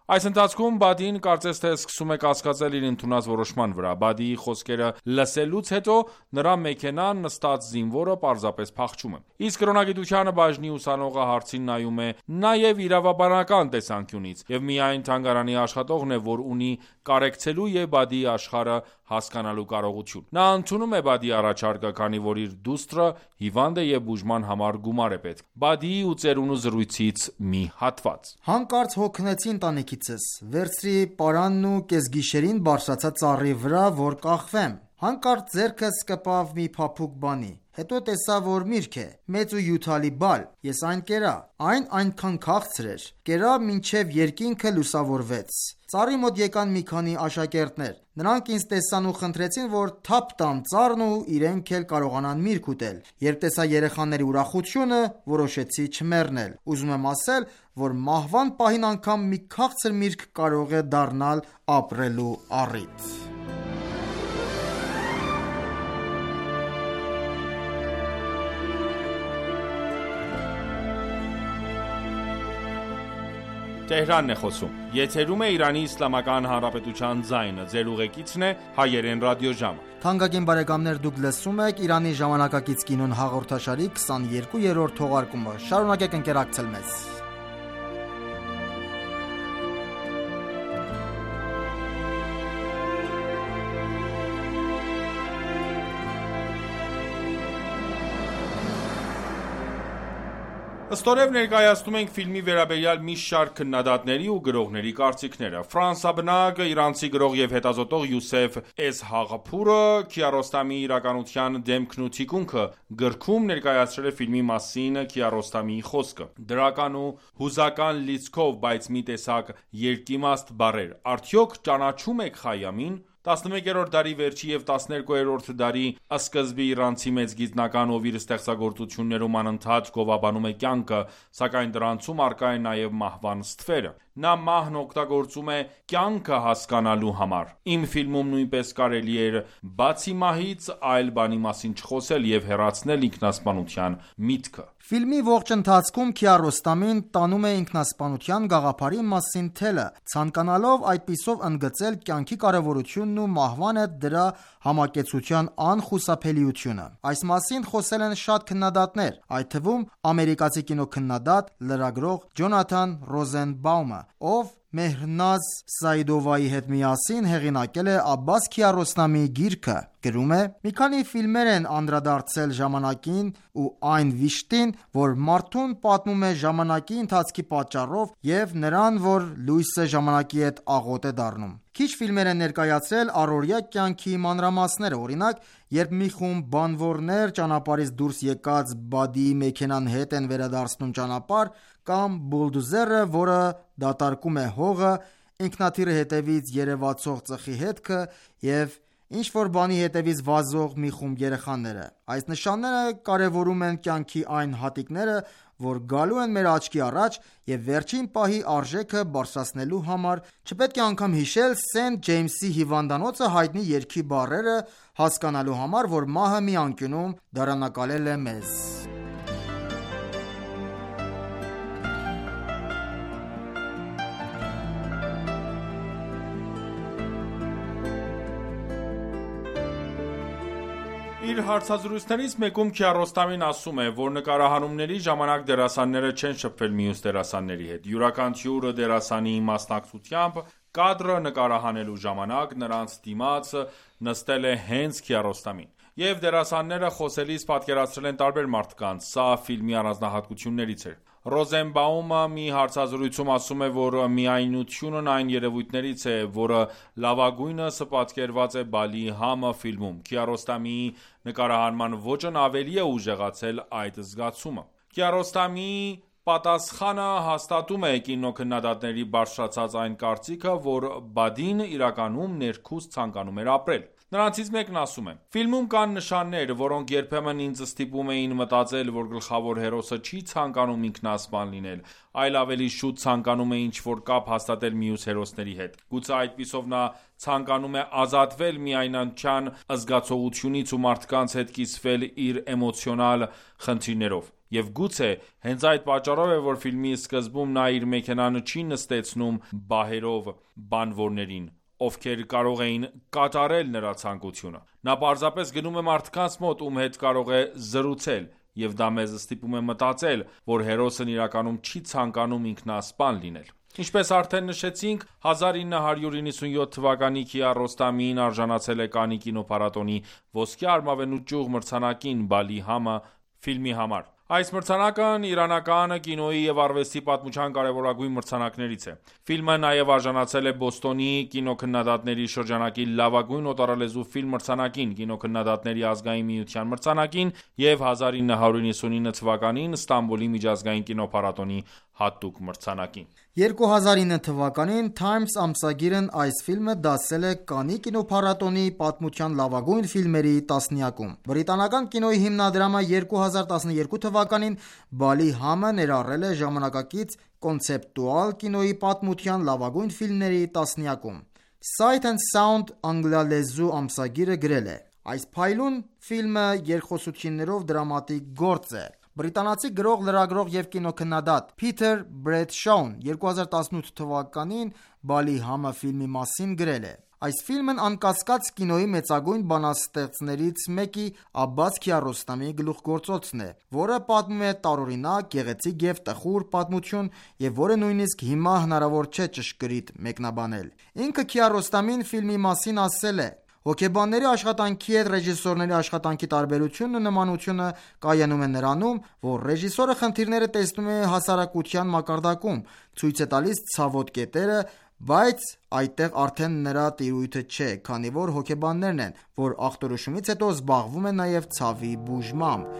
Այս ընթացքում Բադին կարծես թե սկսում է կասկածել իր ընդունած որոշման վրա։ Բադիի խոսքերը լսելուց հետո նրա մեքենան նստած զինվորը պարզապես փախչում է։ Իսկ կրոնագիտության բաժնի ուսանողը հարցին նայում է նաև իրավաբանական տեսանկյունից, եւ միայն թանգարանի աշխատողն է, որ ունի կարեկցելու եւ Բադիի աշխարհը հասկանալու կարողություն։ Նա ընդունում է Բադիի առաջարկը, քանի որ իր դուստրը հիվանդ է եւ բուժման համար գումար է պետք։ Բադիի ու ծերունու զրույցից մի հատված։ Հանկարծ հոգնեցի ընտանիքիցս, վերցրի պարանն ու կեսգիշերին բարձրացա ծառի վրա, որ կախվեմ։ Հանկարծ ձեռքս կպավ մի փափուկ բանի, հետո տեսա, որ միրգ է, մեծ ու հյութալի բալ, ես այն կերա, այն այնքան քաղցր էր, կերա մինչև երկինքը լուսավորվեց։ Ծառի մոտ եկան մի քանի աշակերտներ, նրանք ինձ տեսան ու խնդրեցին, որ թափ տամ ծառն ու իրենք էլ կարողանան միրգ ուտել։ Երբ տեսա երեխաների ուրախությունը, որոշեցի չմեռնել։ Ուզում եմ ասել, որ մահվան պահին անգամ մի քաղցր միրգ կարող է դառնալ ապրելու առիթ։ Տեհրանն է խոսում։ Եթերում է Իրանի Իսլամական Հանրապետության ձայնը։ Ձեր ուղեկիցն է հայերեն ռադիոժամը։ Թանկագին բարեկամներ, դուք լսում եք Իրանի ժամանակակից կինոն հաղորդաշարի 22-րդ թողարկումը։ Շարունակեք ընկերակցել մեզ։ Ստորև ներկայացնում ենք ֆիլմի վերաբերյալ մի շարք քննադատների ու գրողների կարծիքները։ Ֆրանսաբնակ իրանցի գրող եւ հետազոտող Յուսեֆ Էզհաղփուրը Քիարոստամի իրականության դեմքն ու թիկունքը գրքում ներկայացրել է ֆիլմի մասին Քիարոստամի խոսքը։ Դրական ու հուզական լիցքով, բայց մի տեսակ երկիմաստ բառեր։ Արդյոք ճանաչում եք Խայամին։ 11-րդ դարի վերջի եւ 12-րդ դարի սկզբի իրանցի մեծ գիտնական, ով իր ստեղծագործություններում անընդհատ գովաբանում է կյանքը, սակայն դրանցում առկա է նաեւ մահվան ստվերը։ Նա մահն օգտագործում է կյանքը հասկանալու համար։ Իմ ֆիլմում նույնպես կարելի էր բացի մահից այլ բանի մասին չխոսել եւ հեռացնել ինքնասպանության միտքը։ Ֆիլմի ողջ ընթացքում Քիարոստամին տանում է ինքնասպանության գաղափարի մասին թելը, ցանկանալով այդպիսով ընդգծել կյանքի կարևորությունն ու մահվան հետ դրա համակեցության անխուսափելիությունը։ Այս մասին խոսել են շատ քննադատներ, այդ թվում ամերիկացի կինոքննադատ, լրագրող Ջոնաթան Ռոզենբաումը, ով Մեհրնազ Սայդովայի հետ միասին հեղինակել է Աբբաս Քիարոստամի գիրքը, գրում է. «Մի քանի ֆիլմեր են անդրադարձել ժամանակին ու այն վիշտին, որ մարդուն պատմում է ժամանակի ընթացքի պատճառով եւ նրան, որ լույսը ժամանակի հետ աղոտ է դառնում։ Քիչ ֆիլմեր են ներկայացրել առօրյա կյանքի մանրամասները, օրինակ, երբ մի խումբ բանվորներ ճանապարհից դուրս եկած Բադիի մեքենան հետ են վերադարձնում ճանապարհ, կամ բուլդոզերը, որը դատարկում է հողը, ինքնաթիռի հետևից երևացող ծխի հետքը եւ ինչ-որ բանի հետևից վազող մի խումբ երեխաները։ Այս նշանները կարևորում են կյանքի այն հատիկները, որ գալու են մեր աչքի առաջ եւ վերջին պահի արժեքը բարձրացնելու համար չպետք է անգամ հիշել Սենթ Ջեյմսի հիվանդանոցը հայտնի երգի բառերը հասկանալու համար, որ մահը մի անկյունում դարանակալել է մեզ»։ Իր հարցազրույցներից մեկում Քիարոստամին ասում է, որ նկարահանումների ժամանակ դերասանները չեն շփվել մյուս դերասանների հետ։ Յուրաքանչյուր դերասանի մասնակցությամբ կադրը նկարահանելու ժամանակ նրանց դիմաց նստել է հենց Քիարոստամին։ Եվ դերասանները խոսելիս պատկերացրել են տարբեր մարդկանց, սա ֆիլմի առանձնահատկություններից էր։ Ռոզենբաումը մի հարցազրույցում ասում է, որ միայնությունն այն երևույթներից է, որը լավագույնս պատկերված է Բալի Համը ֆիլմում։ Քիարոստամի նկարահանման ոճն ավելի է ուժեղացել այդ զգացումը։ Քիարոստամի պատասխանը հաստատում է կինոքննադատների բարձրացած այն կարծիքը, որ Բադին իրականում ներքուստ ցանկանում էր ապրել։ Նրանցից մեկն ասում է. «Ֆիլմում կան նշաններ, որոնք երբեմն ինձ ստիպում էին մտածել, որ գլխավոր հերոսը չի ցանկանում ինքնասպան լինել, այլ ավելի շուտ ցանկանում է ինչ-որ կապ հաստատել մյուս հերոսների հետ։ Գուցե այդպիսով նա ցանկանում է ազատվել միայնության զգացողությունից ու մարդկանց հետ կիսվել իր էմոցիոնալ խնդիրներով։ Եվ գուցե հենց այդ պատճառով է, որ ֆիլմի սկզբում նա իր մեքենան չի նստեցնում բահերով բանվորներին, ովքեր կարող էին կատարել նրա ցանկությունը: Նա պարզապես գնում է մարդկանց մոտ, ում հետ կարող է զրուցել, և դա մեզ ստիպում է մտածել, որ հերոսն իրականում չի ցանկանում ինքնասպան լինել: Ինչպես արդեն նշեցինք, 1997 թվականի Քիարոստամին արժանացել է Կաննի կինոփառատոնի ոսկե արմավենու ճյուղ մրցանակին «Բալի Համը» ֆիլմի համար: Այս մրցանակն իրանական կինոյի և արվեստի պատմության կարևորագույն մրցանակներից է: Ֆիլմը նաև արժանացել է Բոստոնի կինոքննադատների շրջանակի լավագույն օտարալեզու ֆիլմ մրցանակին, Կինոքննադատների ազգային միության մրցանակին և 1999 թվականին Ստամբուլի միջազգային կինոփառատոնի հատուկ մրցանակին: 2009 թվականին Times ամսագիրն այս ֆիլմը դասել է Կաննի կինոփառատոնի պատմության լավագույն ֆիլմերի տասնյակում: Բրիտանական կինոյի հիմնադրամը 2012 թվականին «Բալի Համը» ներառել է ժամանակակից կոնցեպտուալ կինոյի պատմության լավագույն ֆիլմերի տասնյակում: Sight and Sound անգլիալեզու ամսագիրը գրել է. «Այս փայլուն ֆիլմը երկխոսություններով դրամատիկ գործ է»: Բրիտանացի գրող, լրագրող և կինոքննադատ Փիթեր Բրեդշոուն 2018 թվականին «Բալի Համը» ֆիլմի մասին գրել է. «Այս ֆիլմն անկասկած կինոյի մեծագույն բանաստեղծներից մեկի Աբբաս Քիարոստամի գլուխգործոցն է, որը պատմում է տարօրինակ, գեղեցիկ և տխուր պատմություն և որը նույնիսկ հիմա հնարավոր չէ ճշգրիտ մեկնաբանել»: Ինքը Քիարոստամին ֆիլմի մասին ասել է. «Հոգեբանների աշխատանքի հետ ռեժիսորների աշխատանքի տարբերությունն ու նմանությունը կայանում է նրանում, որ ռեժիսորը խնդիրները տեսնում է հասարակության մակարդակում, ցույց է տալիս ցավոտ կետերը, բայց այդտեղ արդեն նրա տիրույթը չէ, քանի որ հոգեբաններն են, որ ախտորոշումից հետո զբաղվում են նաև ցավի բուժմամբ»: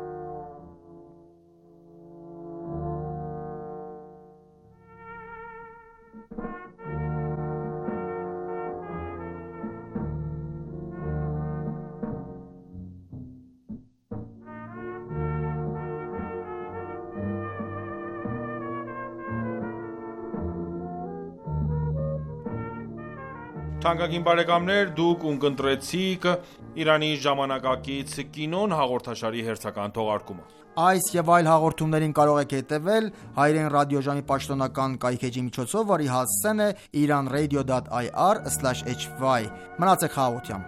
Թանկագին բարեկամներ, դուք ունկնդրեցիք «Իրանի ժամանակակից կինոն» հաղորդաշարի հերթական թողարկումը: Այս և այլ հաղորդումներին կարող եք հետևել Հայրեն ռադիոժամի պաշտոնական կայքէջի միջոցով, որի հասցեն է iranradio.ir/hy: Մնացեք խաղաղությամբ: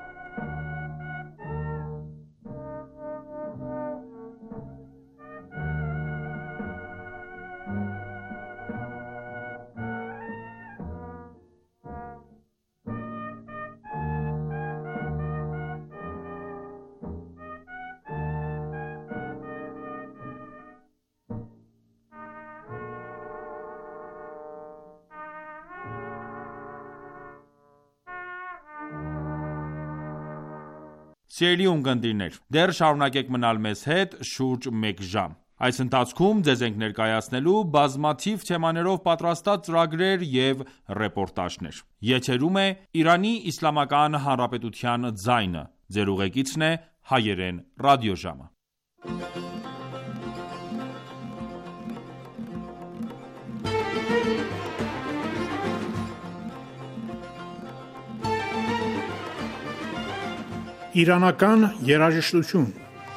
Սիրելի ունկնդիրներ, դեռ շարունակեք մնալ մեզ հետ շուրջ մեկ ժամ: Այս ընթացքում ձեզ ենք ներկայացնելու բազմաթիվ թեմաներով պատրաստած ծրագրեր և ռեպորտաժներ: Եթերում է «Իրանի Իսլամական Հանրապետության ձայնը», Ձեր ուղեկիցն է Հայերեն ռադիոժամը: Իրանական երաժշտություն: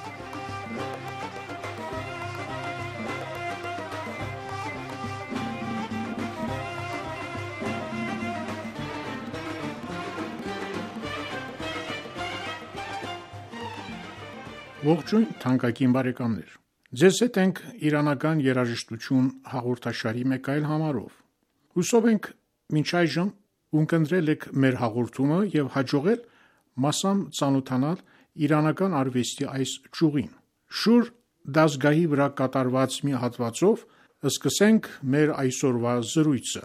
Ողջույն թանկագին բարեկամներ: Ձեզ հետ ենք «Իրանական երաժշտություն» հաղորդաշարի մեկ այլ համարով: Հուսով ենք մինչ այժմ ունկնդրել եք մեր հաղորդումը և հաջողել մասամբ ծանոթանալ իրանական արվեստի այս ճյուղին: Շուր դասգահի վրա կատարված մի հատվածով սկսենք մեր այսօրվա զրույցը: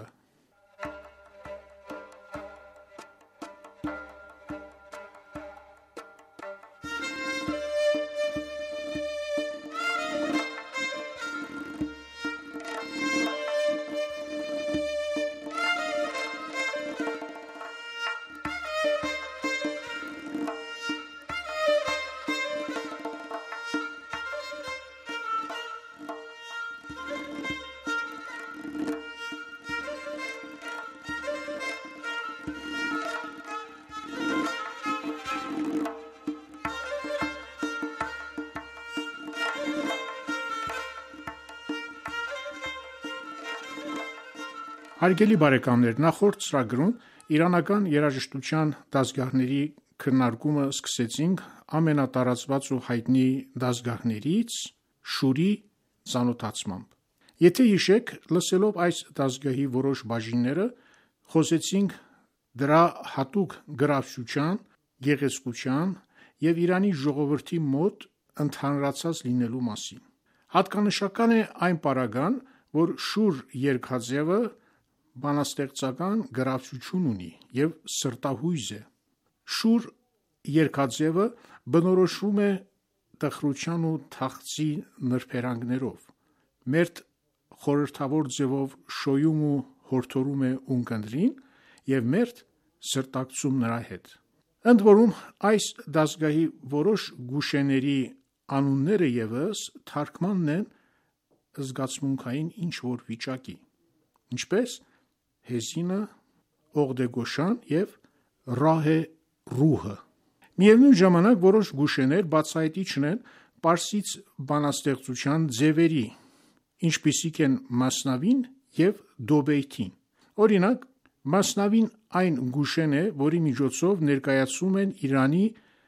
Հարգելի բարեկամներ, նախորդ ծրագրում իրանական երաժշտության դասգահների քննարկումը սկսեցինք ամենատարածված ու հայտնի դասգահներից շուրի ծանոթացմամբ։ Եթե հիշեք, լսելով այս դասգահի որոշ բաժինները, խոսեցինք դրա հատուկ գրավչության, գեղեցկության և Իրանի ժողովրդի մոտ ընդհանրացած լինելու մասին։ Հատկանշական է այն պարագան, որ շուր երգաձևը բանաստեղծական գրավչություն ունի և սրտահույզ է։ Շուր երգաձևը բնորոշվում է տխրության ու թախծի նրբերանգներով, մերթ խորհրդավոր ձևով շոյում ու հորդորում է ունկնդրին և մերթ սրտակցում նրա հետ։ Ընդ որում, այս դասգահի որոշ գուշեների անունները ևս թարգմանն են զգացմունքային ինչ-որ վիճակի, ինչպես Հեզինը, Օղդեգոշան և Ռահե Ռուհը։ Միևնույն ժամանակ, որոշ գուշեներ բացահայտիչ են պարսից բանաստեղծության ձևերի, ինչպիսիք են Մասնավին և Դոբեյթին։ Օրինակ, Մասնավին այն գուշեն է, որի միջոցով ներկայացում են Իրանի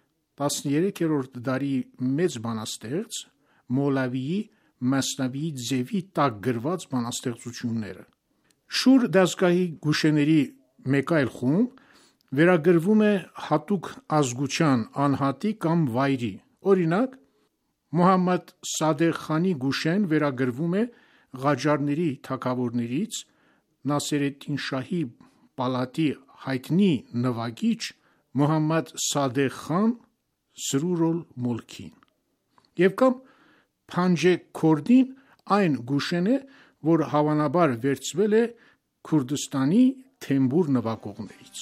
13-րդ դարի մեծ բանաստեղծ Մոլավիի Մասնավիի ձևի տակ գրված բանաստեղծությունները։ Շուր դասգահի գուշեների մեկ այլ խումբ վերագրվում է հատուկ ազգության, անհատի կամ վայրի։ Օրինակ, Մոհամմադ Սադեղ խանի գուշեն վերագրվում է Ղաջարների թագավորներից Նասերեդդին շահի պալատի հայտնի նվագիչ Մոհամմադ Սադեղ խան Սրուր ալ-Մոլքին։ Եվ կամ Փանջե Քորդին այն գուշեն է, որ հավանաբար վերցվել է Քուրդստանի թեմբուր նվագողներից։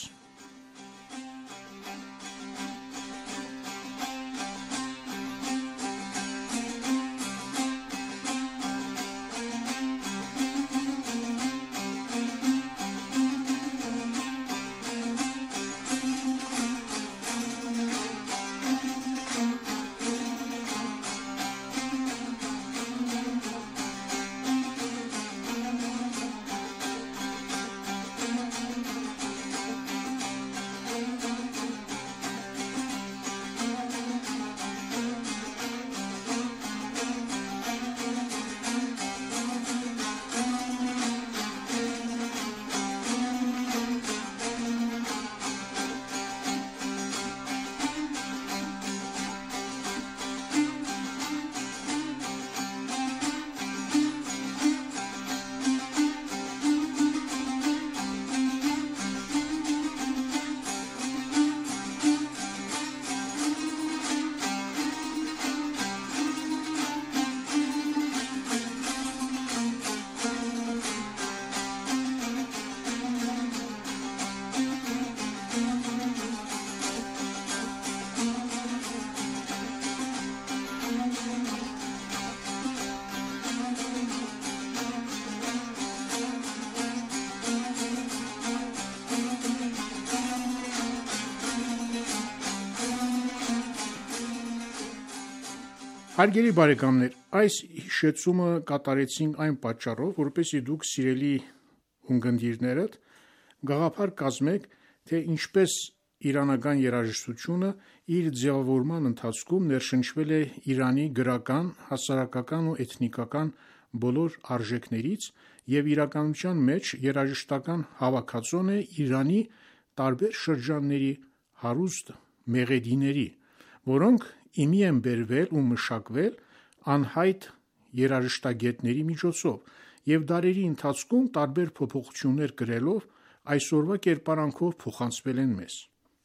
Հարգելի բարեկամներ, այս հիշեցումը կատարեցինք այն պատճառով, որպեսզի դուք սիրելի ունկնդիրներդ գաղափար կազմեք, թե ինչպես իրանական երաժշտությունը իր ձևավորման ընթացքում ներշնչվել է Իրանի գրական, հասարակական ու էթնիկական բոլոր արժեքներից և իրականության մեջ երաժշտական հավաքածոն է Իրանի տարբեր շրջանների հարուստ մեղեդիների, որոնք իմի են բերվել ու մշակվել անհայտ երաժշտագետների միջոցով և դարերի ընթացքում տարբեր փոփոխություններ կրելով այսօրվա կերպարանքով փոխանցվել են մեզ։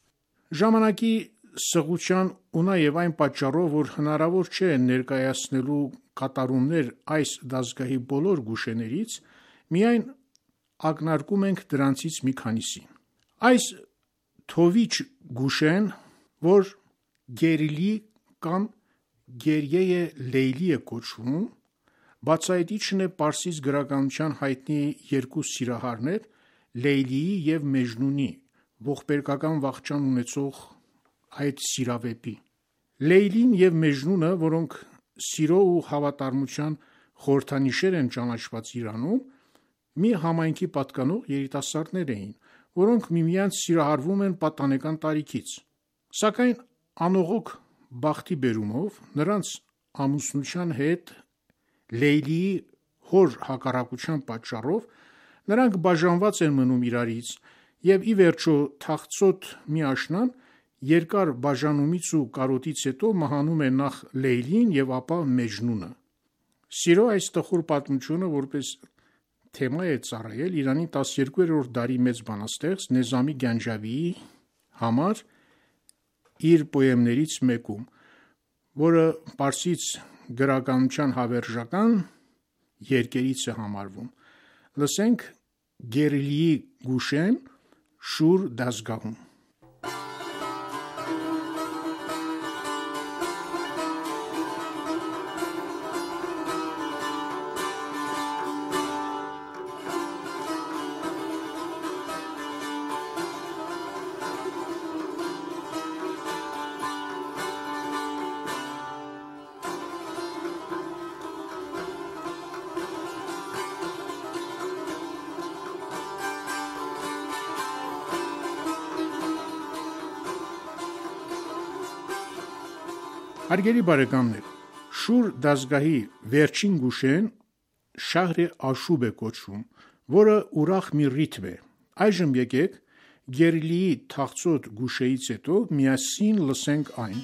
Ժամանակի սղության ու նաև այն պատճառով, որ հնարավոր չէ ներկայացնելու կատարումներ այս դասգահի բոլոր գուշեներից, միայն ակնարկում ենք դրանցից մի քանիսին։ Այս թովիչ գուշեն, որ գերիլի կամ գերիե լեյլի է կոչվում, բացահայտիչն է պարսից գրականության հայտնի երկու սիրահարներ Լեյլիի և Մեջնունի ողբերգական վախճան ունեցող այդ սիրավեպի։ Լեյլին և Մեջնունը, որոնք սիրո ու հավատարմության խորհրդանիշեր են ճանաչված Իրանում, մի համայնքի պատկանող երիտասարդներ էին, որոնք միմյանց սիրահարվում են պատանեկան տարիքից։ Սակայն անողոք բախտի բերումով նրանց ամուսնության հետ Լեյլիի հոր հակառակության պատճառով նրանք բաժանված են մնում իրարից և ի վերջո թախծոտ մի աշնան երկար բաժանումից ու կարոտից հետո մահանում է նախ Լեյլին և ապա Մեջնունը։ Սիրո այս տխուր պատմությունը որպես թեմա է ծառայել Իրանի 12-րդ դարի մեծ բանաստեղծ Նեզամի Գանջավիի համար իր պոեմներից մեկում, որը պարսից գրականության հավերժական երկերից է համարվում։ Լսենք Գերիլիի Գուշեն Շուր Դազգահում։ Հարգելի բարեկամներ, Շուր Դազգահի վերջին գուշեն Շահր Աշուբ է կոչվում, որը ուրախ մի ռիթմ է։ Այժմ եկեք Գերիլիի թախծոտ գուշեից հետո միասին լսենք այն։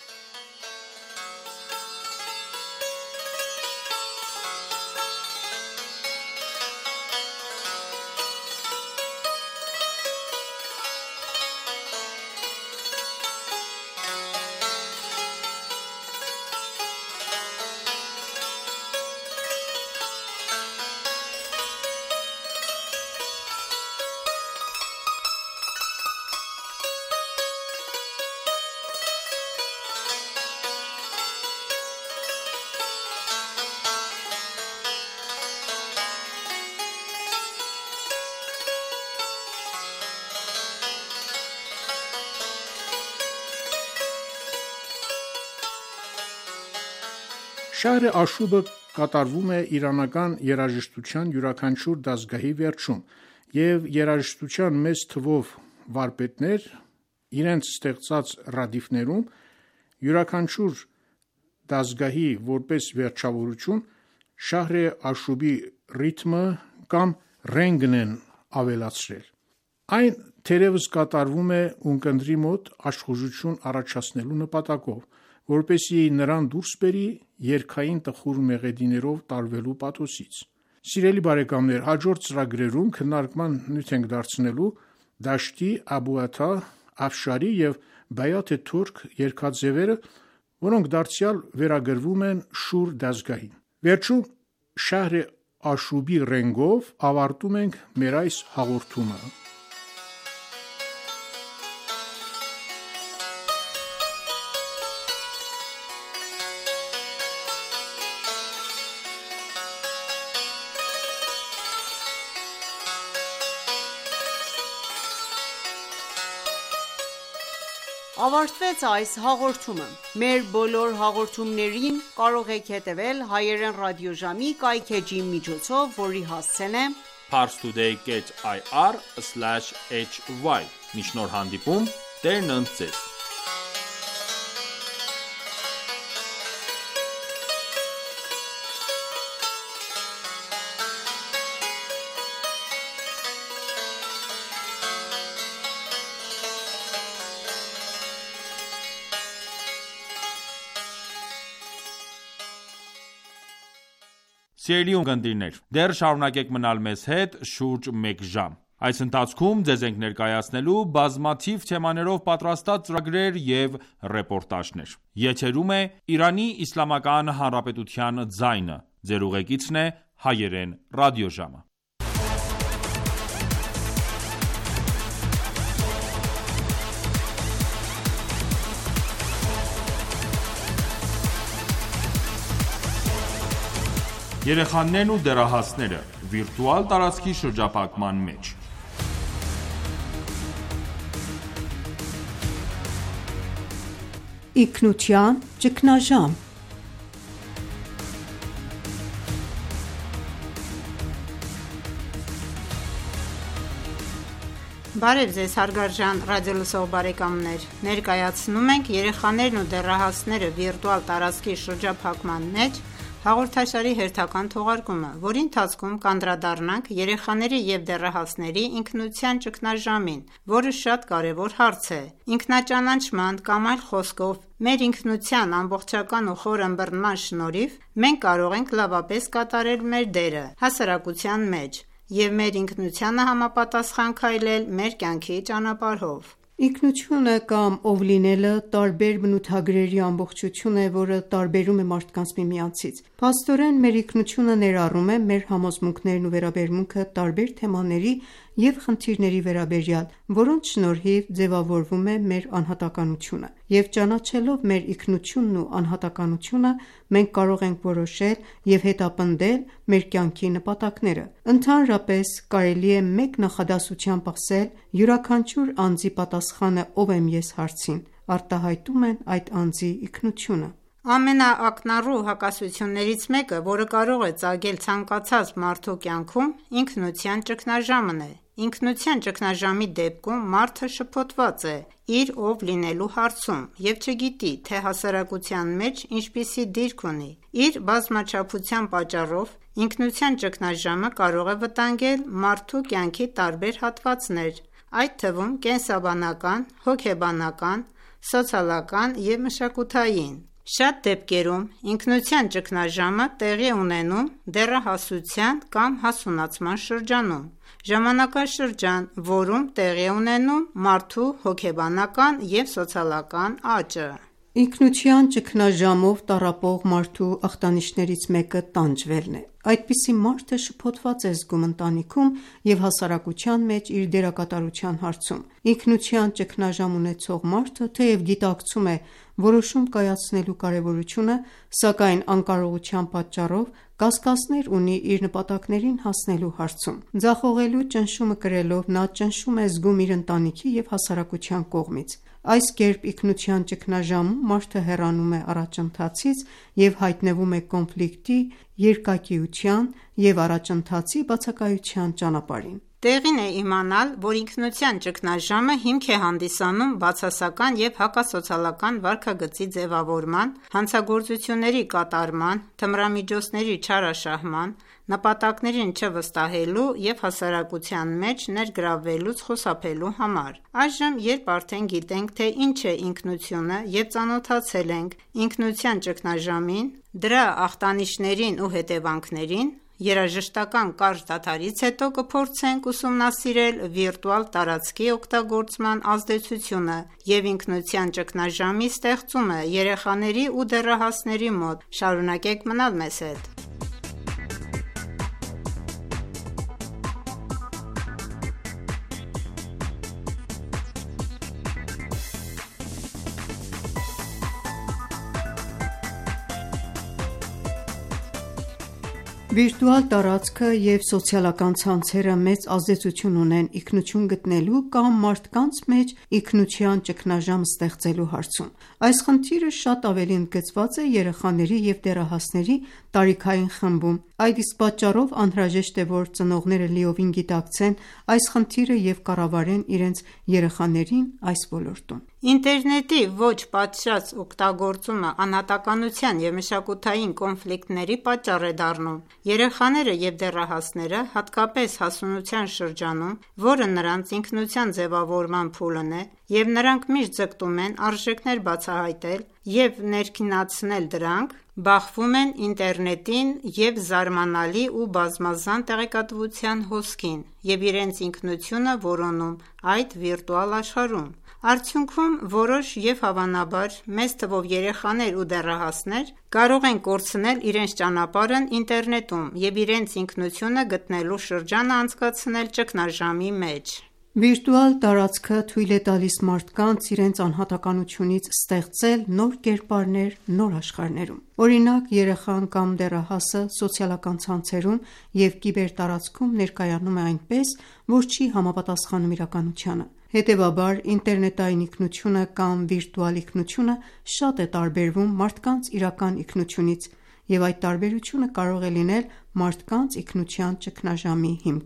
Շահր Աշուբը կատարվում է իրանական երաժշտության յուրաքանչյուր դասգահի վերջում, և երաժշտության մեծ թվով վարպետներ իրենց ստեղծած ռադիֆներում յուրաքանչյուր դասգահի որպես վերջավորություն Շահր Աշուբի ռիթմը կամ ռենգն են ավելացրել։ Այն թերևս կատարվում է ունկնդրի մոտ աշխուժություն առաջացնելու նպատակով, որպեսզի նրան դուրս բերի երգային տխուր մեղեդիներով տարվելու պաթոսից։ Սիրելի բարեկամներ, հաջորդ ծրագրերում քննարկման նյութ ենք դարձնելու Դաշտի, Աբու Աթա, Աֆշարի և Բայաթ Թուրք երգաձևերը, որոնք դարձյալ վերագրվում են Շուր դասգահին։ Վերջում Շահր Աշուբի ռենգով ավարտում ենք մեր այս հաղորդումը։ Ավարտվեց այս հաղորդումը։ Մեր բոլոր հաղորդումներին կարող եք հետևել հայերեն ռադիոժամի կայքէջի միջոցով, որի հասցեն է parstoday.ir/hy։ Մինչ նոր հանդիպում, Տերն ընդ ձեզ։ Սիրելի ունկնդիրներ, դեռ շարունակեք մնալ մեզ հետ շուրջ մեկ ժամ։ Այս ընթացքում ձեզ ենք ներկայացնելու բազմաթիվ թեմաներով պատրաստած ծրագրեր և ռեպորտաժներ։ Եթերում է Իրանի Իսլամական Հանրապետության ձայնը։ Ձեր ուղեկիցն է հայերեն ռադիոժամը։ Երեխաներն ու դեռահասները վիրտուալ տարածքի շրջափակման մեջ։ Ինքնության ճգնաժամ։ Բարև ձեզ հարգարժան ռադիոլսող բարեկամներ, ներկայացնում ենք երեխաներն ու դեռահասները վիրտուալ տարածքի շրջափակման մեջ հաղորդաշարի հերթական թողարկումը, որի ընթացքում կանդրադառնանք երեխաների և դեռահասների ինքնության ճգնաժամին, որը շատ կարևոր հարց է։ Ինքնաճանաչման կամ այլ խոսքով մեր ինքնության ամբողջական ու խոր ըմբռնման շնորհիվ մենք կարող ենք լավապես կատարել մեր դերը հասարակության մեջ և մեր ինքնությանը համապատասխան քայլել մեր կյանքի ճանապարհով։ Ինքնությունը կամ ով լինելը տարբեր բնութագրերի ամբողջություն է, որը տարբերում է մարդկանց միմյանցից։ Փաստորեն, մեր ինքնությունը ներառում է մեր համոզմունքներն ու վերաբերմունքը տարբեր թեմաների և խնդիրների վերաբերյալ, որոնց շնորհիվ ձևավորվում է մեր անհատականությունը, և ճանաչելով մեր ինքնությունն ու անհատականությունը, մենք կարող ենք որոշել և հետապնդել մեր կյանքի նպատակները։ Ընդհանրապես, կարելի է մեկ նախադասությամբ ասել. յուրաքանչյուր անձի պատասխանը «Ով եմ ես» հարցին արտահայտում են այդ անձի ինքնությունը։ Ամենաակնառու հակասություններից մեկը, որը կարող է ծագել ցանկացած մարդու կյանքում, ինքնության ճգնաժամն է։ Ինքնության ճգնաժամի դեպքում մարդը շփոթված է իր ով լինելու հարցում և չգիտի, թե հասարակության մեջ ինչպիսի դիրք ունի։ Իր բազմաչափության պատճառով ինքնության ճգնաժամը կարող է վտանգել մարդու կյանքի տարբեր հատվածներ, այդ թվում կենսաբանական, հոգեբանական, սոցիալական և մշակութային։ Շատ դեպքերում ինքնության ճգնաժամը տեղի է ունենում դեռահասության կամ հասունացման շրջանում, ժամանակաշրջան, որում տեղի է ունենում մարդու հոգեբանական և սոցիալական աճը։ Ինքնության ճգնաժամով տառապող մարդու ախտանիշներից մեկը տանջվելն է։ Այդպիսի մարդը շփոթված է զգում ընտանիքում և հասարակության մեջ իր դերակատարության հարցում։ Ինքնության ճգնաժամ ունեցող մարդը թեև գիտակցում է որոշում կայացնելու կարևորությունը, սակայն անկարողության պատճառով կասկածներ ունի իր նպատակներին հասնելու հարցում։ Ձախողելու ճնշումը կրելով նա ճնշում է զգում իր ընտանիքի և հասարակության կողմից։ Այս կերպ ինքնության ճգնաժամում մարդը հեռանում է առաջընթացից և հայտնվում է կոնֆլիկտի, երկակիության և առաջընթացի բացակայության ճանապարհին։ Տեղին է իմանալ, որ ինքնության ճգնաժամը հիմք է հանդիսանում բացասական և հակասոցիալական վարքագծի ձևավորման, հանցագործությունների կատարման, թմրամիջոցների չարաշահման, նպատակներին չվստահելու և հասարակության մեջ ներգրավվելուց խուսափելու համար։ Այժմ, երբ արդեն գիտենք, թե ինչ է ինքնությունը և ծանոթացել ենք ինքնության ճգնաժամին, դրա ախտանիշներին ու հետևանքներին, երաժշտական կարճ դադարից հետո կփորձենք ուսումնասիրել վիրտուալ տարածքի օգտագործման ազդեցությունը և ինքնության ճգնաժամի ստեղծումը երեխաների ու դեռահասների մոտ։ Շարունակեք մնալ մեզ հետ։ Վիրտուալ տարածքը և սոցիալական ցանցերը մեծ ազդեցություն ունեն ինքնություն գտնելու կամ մարդկանց մեջ ինքնության ճգնաժամ ստեղծելու հարցում։ Այս խնդիրը շատ ավելի ընդգծված է երեխաների և դեռահասների տարիքային խմբում։ Այդ իսկ պատճառով անհրաժեշտ է, որ ծնողները լիովին գիտակցեն այս խնդիրը և կառավարեն իրենց երեխաներին այս ոլորտում։ Ինտերնետի ոչ պատշաճ օգտագործումը անհատականության և մշակութային կոնֆլիկտների պատճառ է դառնում։ Երեխաները և դեռահասները, հատկապես հասունության շրջանում, որը նրանց ինքնության ձևավորման փուլն է, և նրանք միշտ ձգտում են արժեքներ բացահայտել և ներքինացնել դրանք, բախվում են ինտերնետին և զարմանալի ու բազմազան տեղեկատվության հոսքին և իրենց ինքնությունը որոնում այդ վիրտուալ աշխարհում։ Արդյունքում որոշ և հավանաբար մեծ թվով երեխաներ ու դեռահասներ կարող են կորցնել իրենց ճանապարհն ինտերնետում և իրենց ինքնությունը գտնելու շրջանը անցկացնել ճգնաժամի մեջ։ Վիրտուալ տարածքը թույլ է տալիս մարդկանց իրենց անհատականությունից ստեղծել նոր կերպարներ նոր աշխարհներում։ Օրինակ, երեխան կամ դեռահասը սոցիալական ցանցերում և կիբերտարածքում ներկայանում է այնպես, որ չի համապատասխանում իրականությանը։ Հետևաբար, ինտերնետային ինքնությունը կամ վիրտուալ ինքնությունը շատ է տարբերվում մարդկանց իրական ինքնությունից, և այդ տարբերությունը կարող է լինել մարդկանց ինքնության ճգնաժամի հիմքը։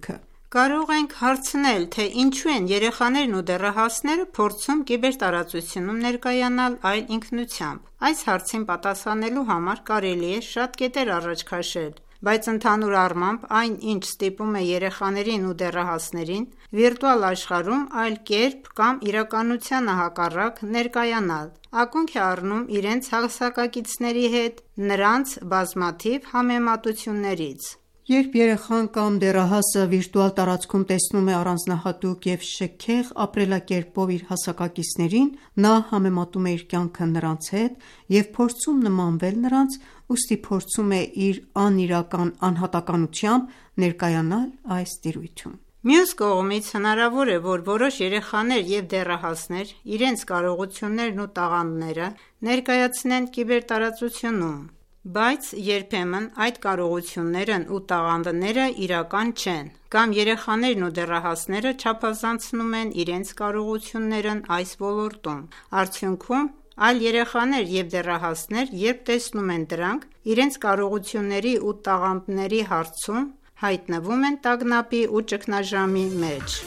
Կարող ենք հարցնել, թե ինչու են երեխաներն ու դեռահասները փորձում կիբերտարածությունում ներկայանալ այլ ինքնությամբ։ Այս հարցին պատասխանելու համար կարելի է շատ կետեր առաջ քաշել, բայց ընդհանուր առմամբ այն, ինչ ստիպում է երեխաներին ու դեռահասներին վիրտուալ աշխարհում այլ կերպ կամ իրականությանը հակառակ ներկայանալ, ակունք է առնում իրենց հասակակիցների հետ նրանց բազմաթիվ համեմատություններից։ Երբ երեխան կամ դեռահասը վիրտուալ տարածքում տեսնում է առանձնահատուկ և շքեղ ապրելակերպով իր հասակակիցներին, նա համեմատում է իր կյանքը նրանց հետ և փորձում նմանվել նրանց, ուստի փորձում է իր անիրական անհատականությամբ ներկայանալ այս տիրույթում։ Մյուս կողմից, հնարավոր է, որ որոշ երեխաներ և դեռահասներ իրենց կարողություններն ու տաղանդները ներկայացնեն կիբերտարածությունում, բայց երբեմն այդ կարողություններն ու տաղանդները իրական չեն, կամ երեխաներն ու դեռահասները չափազանցնում են իրենց կարողություններն այս ոլորտում։ Արդյունքում, այլ երեխաներ և դեռահասներ, երբ տեսնում են դրանք, իրենց կարողությունների ու տաղանդների հարցում հայտնվում են տագնապի ու ճգնաժամի մեջ։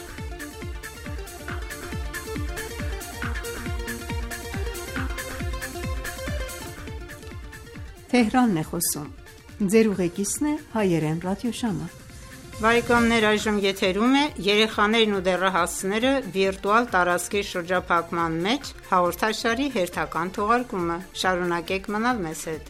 Այժմ եթերում է «Երեխաներն ու դեռահասները վիրտուալ տարածքի շրջափակման մեջ» հաղորդաշարի հերթական թողարկումը։ Շարունակեք մնալ մեզ հետ։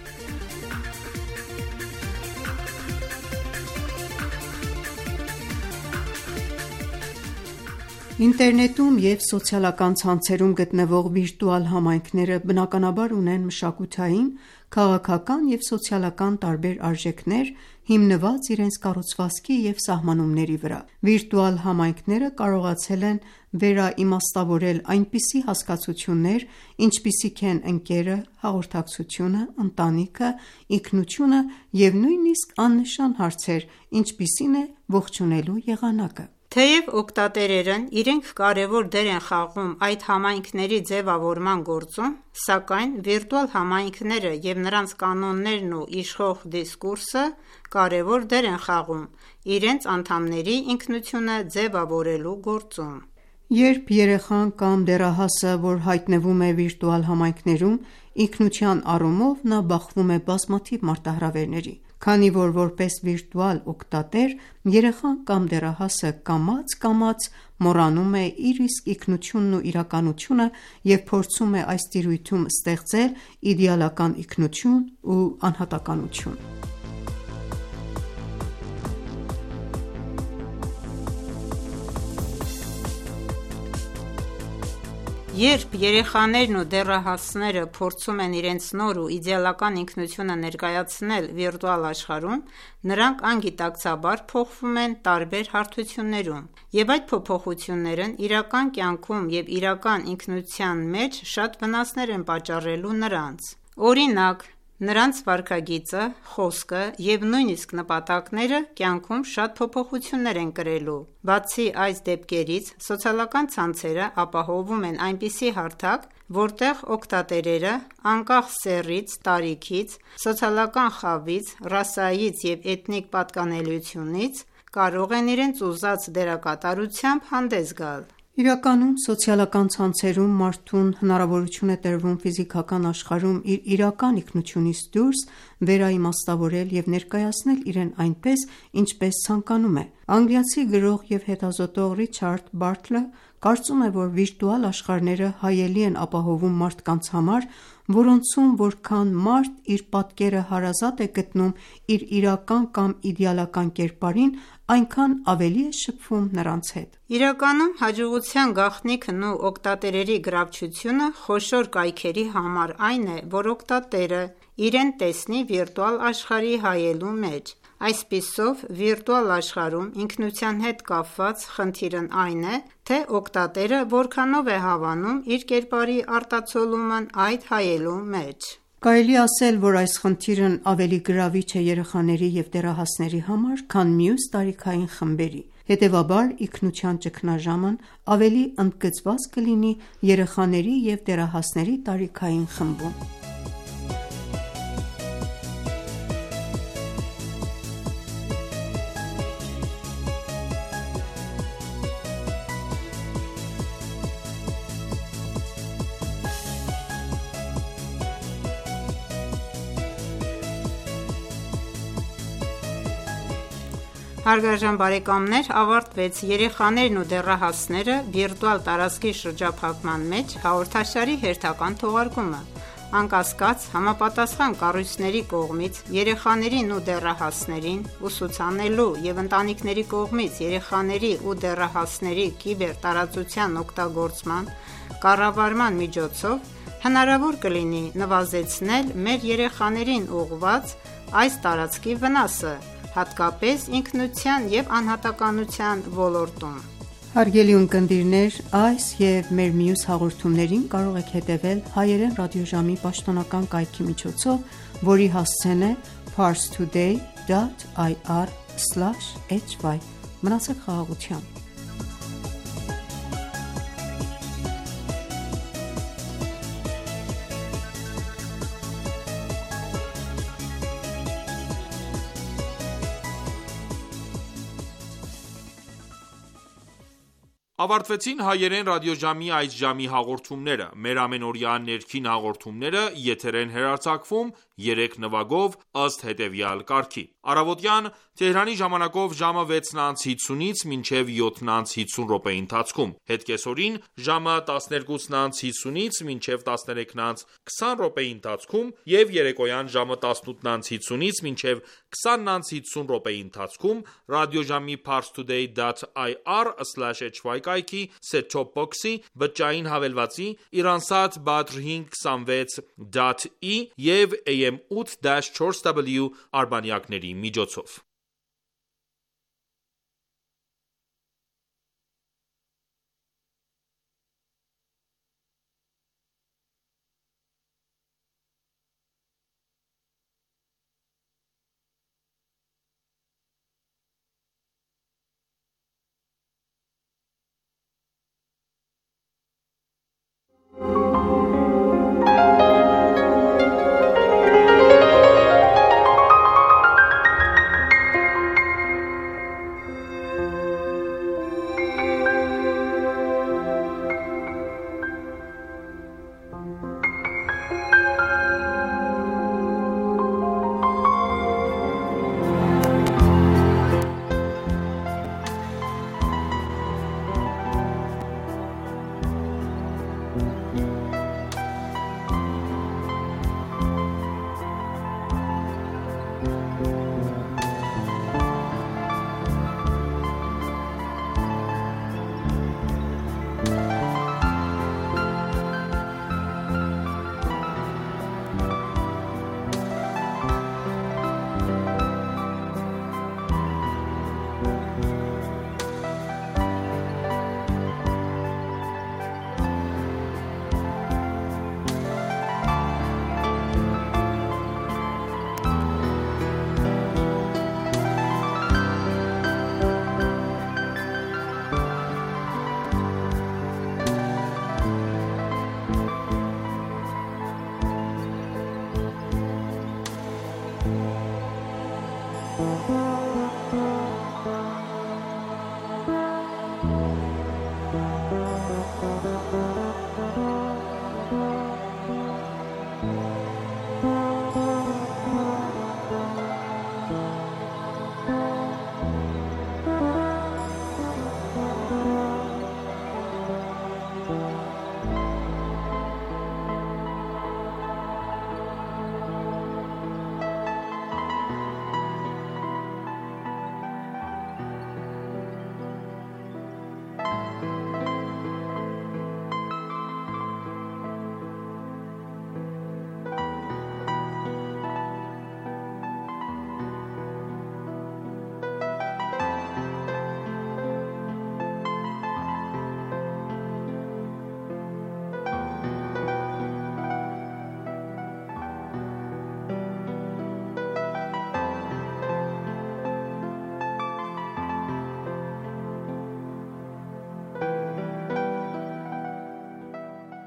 Ինտերնետում և սոցիալական ցանցերում գտնվող վիրտուալ համայնքները բնականաբար ունեն մշակութային, քաղաքական և սոցիալական տարբեր արժեքներ՝ հիմնված իրենց կառուցվածքի և սահմանումների վրա։ Վիրտուալ համայնքները կարողացել են վերաիմաստավորել այնպիսի հասկացություններ, ինչպիսիք են ընկերը, հաղորդակցությունը, ընտանիքը, ինքնությունը և նույնիսկ աննշան հարցեր, ինչպիսին է ողջունելու եղանակը։ Թեև օգտատերերն իրենք կարևոր դեր են խաղում այդ համայնքների ձևավորման գործում, սակայն վիրտուալ համայնքները և նրանց կանոններն ու իշխող դիսկուրսը կարևոր դեր են խաղում իրենց անդամների ինքնությունը ձևավորելու գործում։ Երբ երեխան կամ դեռահասը, որ հայտնվում է վիրտուալ համայնքներում, ինքնության առումով նա բախվում է բազմաթիվ մարտահրավերների, քանի որ որպես վիրտուալ օգտատեր երեխան կամ դեռահասը կամաց-կամաց մոռանում է իր իսկ ինքնությունն ու իրականությունը և փորձում է այս տիրույթում ստեղծել իդեալական ինքնություն ու անհատականություն։ Երբ երեխաներն ու դեռահասները փորձում են իրենց նոր ու իդեալական ինքնությունը ներկայացնել վիրտուալ աշխարհում, նրանք անգիտակցաբար փոխվում են տարբեր հարթություններում, և այդ փոփոխություններն իրական կյանքում և իրական ինքնության մեջ շատ վնասներ են պատճառելու նրանց։ Օրինակ, նրանց վարքագիծը, խոսքը և նույնիսկ նպատակները կյանքում շատ փոփոխություններ են կրելու։ Բացի այս դեպքերից, սոցիալական ցանցերը ապահովում են այնպիսի հարթակ, որտեղ օգտատերերը, անկախ սեռից, տարիքից, սոցիալական խավից, ռասայից և էթնիկ պատկանելիությունից, կարող են իրենց ուզած դերակատարությամբ հանդես գալ։ Իրականում, սոցիալական ցանցերում մարդուն հնարավորություն է տրվում ֆիզիկական աշխարհում իր իրական ինքնությունից դուրս վերաիմաստավորել և ներկայացնել իրեն այնպես, ինչպես ցանկանում է։ Անգլիացի գրող և հետազոտող Ռիչարդ Բարթլը կարծում է, որ վիրտուալ աշխարհները հայելի են ապահովում մարդկանց համար, որոնցում որքան մարդ իր պատկերը հարազատ է գտնում իր իրական կամ իդեալական կերպարին, այնքան ավելի է շփվում նրանց հետ։ Իրականում, հաջողության գաղտնիքն ու օգտատերերի գրավչությունը խոշոր կայքերի համար այն է, որ օգտատերը իրեն տեսնի վիրտուալ աշխարհի հայելու մեջ։ Այսպիսով, վիրտուալ աշխարհում ինքնության հետ կապված խնդիրն այն է, թե օգտատերը որքանով է հավանում իր կերպարի արտացոլումն այդ հայելու մեջ։ Կարելի է ասել, որ այս խնդիրն ավելի գրավիչ է երեխաների և դեռահասների համար, քան մյուս տարիքային խմբերի։ Հետևաբար, ինքնության ճգնաժամն ավելի ընդգծված կլինի երեխաների և դեռահասների տարիքային խմբում։ Հարգարժան բարեկամներ, ավարտվեց «Երեխաներն ու դեռահասները» վիրտուալ տարածքի շրջափակման մեջ հաղորդաշարի հերթական թողարկումը։ Անկասկած, համապատասխան կառույցների կողմից երեխաներին ու դեռահասներին ուսուցանելու և ընտանիքների կողմից երեխաների ու դեռահասների կիբերտարածության օգտագործման կառավարման միջոցով հնարավոր կլինի նվազեցնել մեր երեխաներին ուղղված այս տարածքի վնասը, հատկապես ինքնության և անհատականության ոլորտում։ Հարգելի ունկնդիրներ, այս և մեր մյուս հաղորդումներին կարող եք հետևել հայերեն ռադիոժամի պաշտոնական կայքի միջոցով, որի հասցեն է parstoday.ir/hy: Մնացեք խաղաղությամբ։ Ավարտվեցին հայերեն ռադիոժամի այս ժամի հաղորդումները։ Մեր ամենօրյա ներքին հաղորդումները եթեր են հեռարձակվում 3 նվագով ըստ հետևյալ կարգի. Առավոտյան Թեհրանի ժամանակով ժամը 6:50-ից մինչև 7:50 րոպեի ընթացքում, հետկեսօրին ժամը 12:50-ից մինչև 13:20 րոպեի ընթացքում և երեկոյան ժամը 18:50-ից մինչև 20:50 րոպեի ընթացքում ռադիոժամի parstoday.ir/hy կայքի set-top box-ի, բջջային հավելվածի, Iransat Badr 526.E և AM 8-4W արբանյակների միջոցով։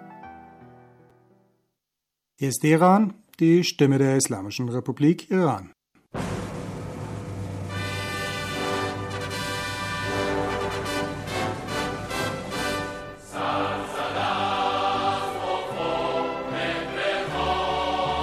Hier ist Iran, die Stimme der Islamischen Republik Iran.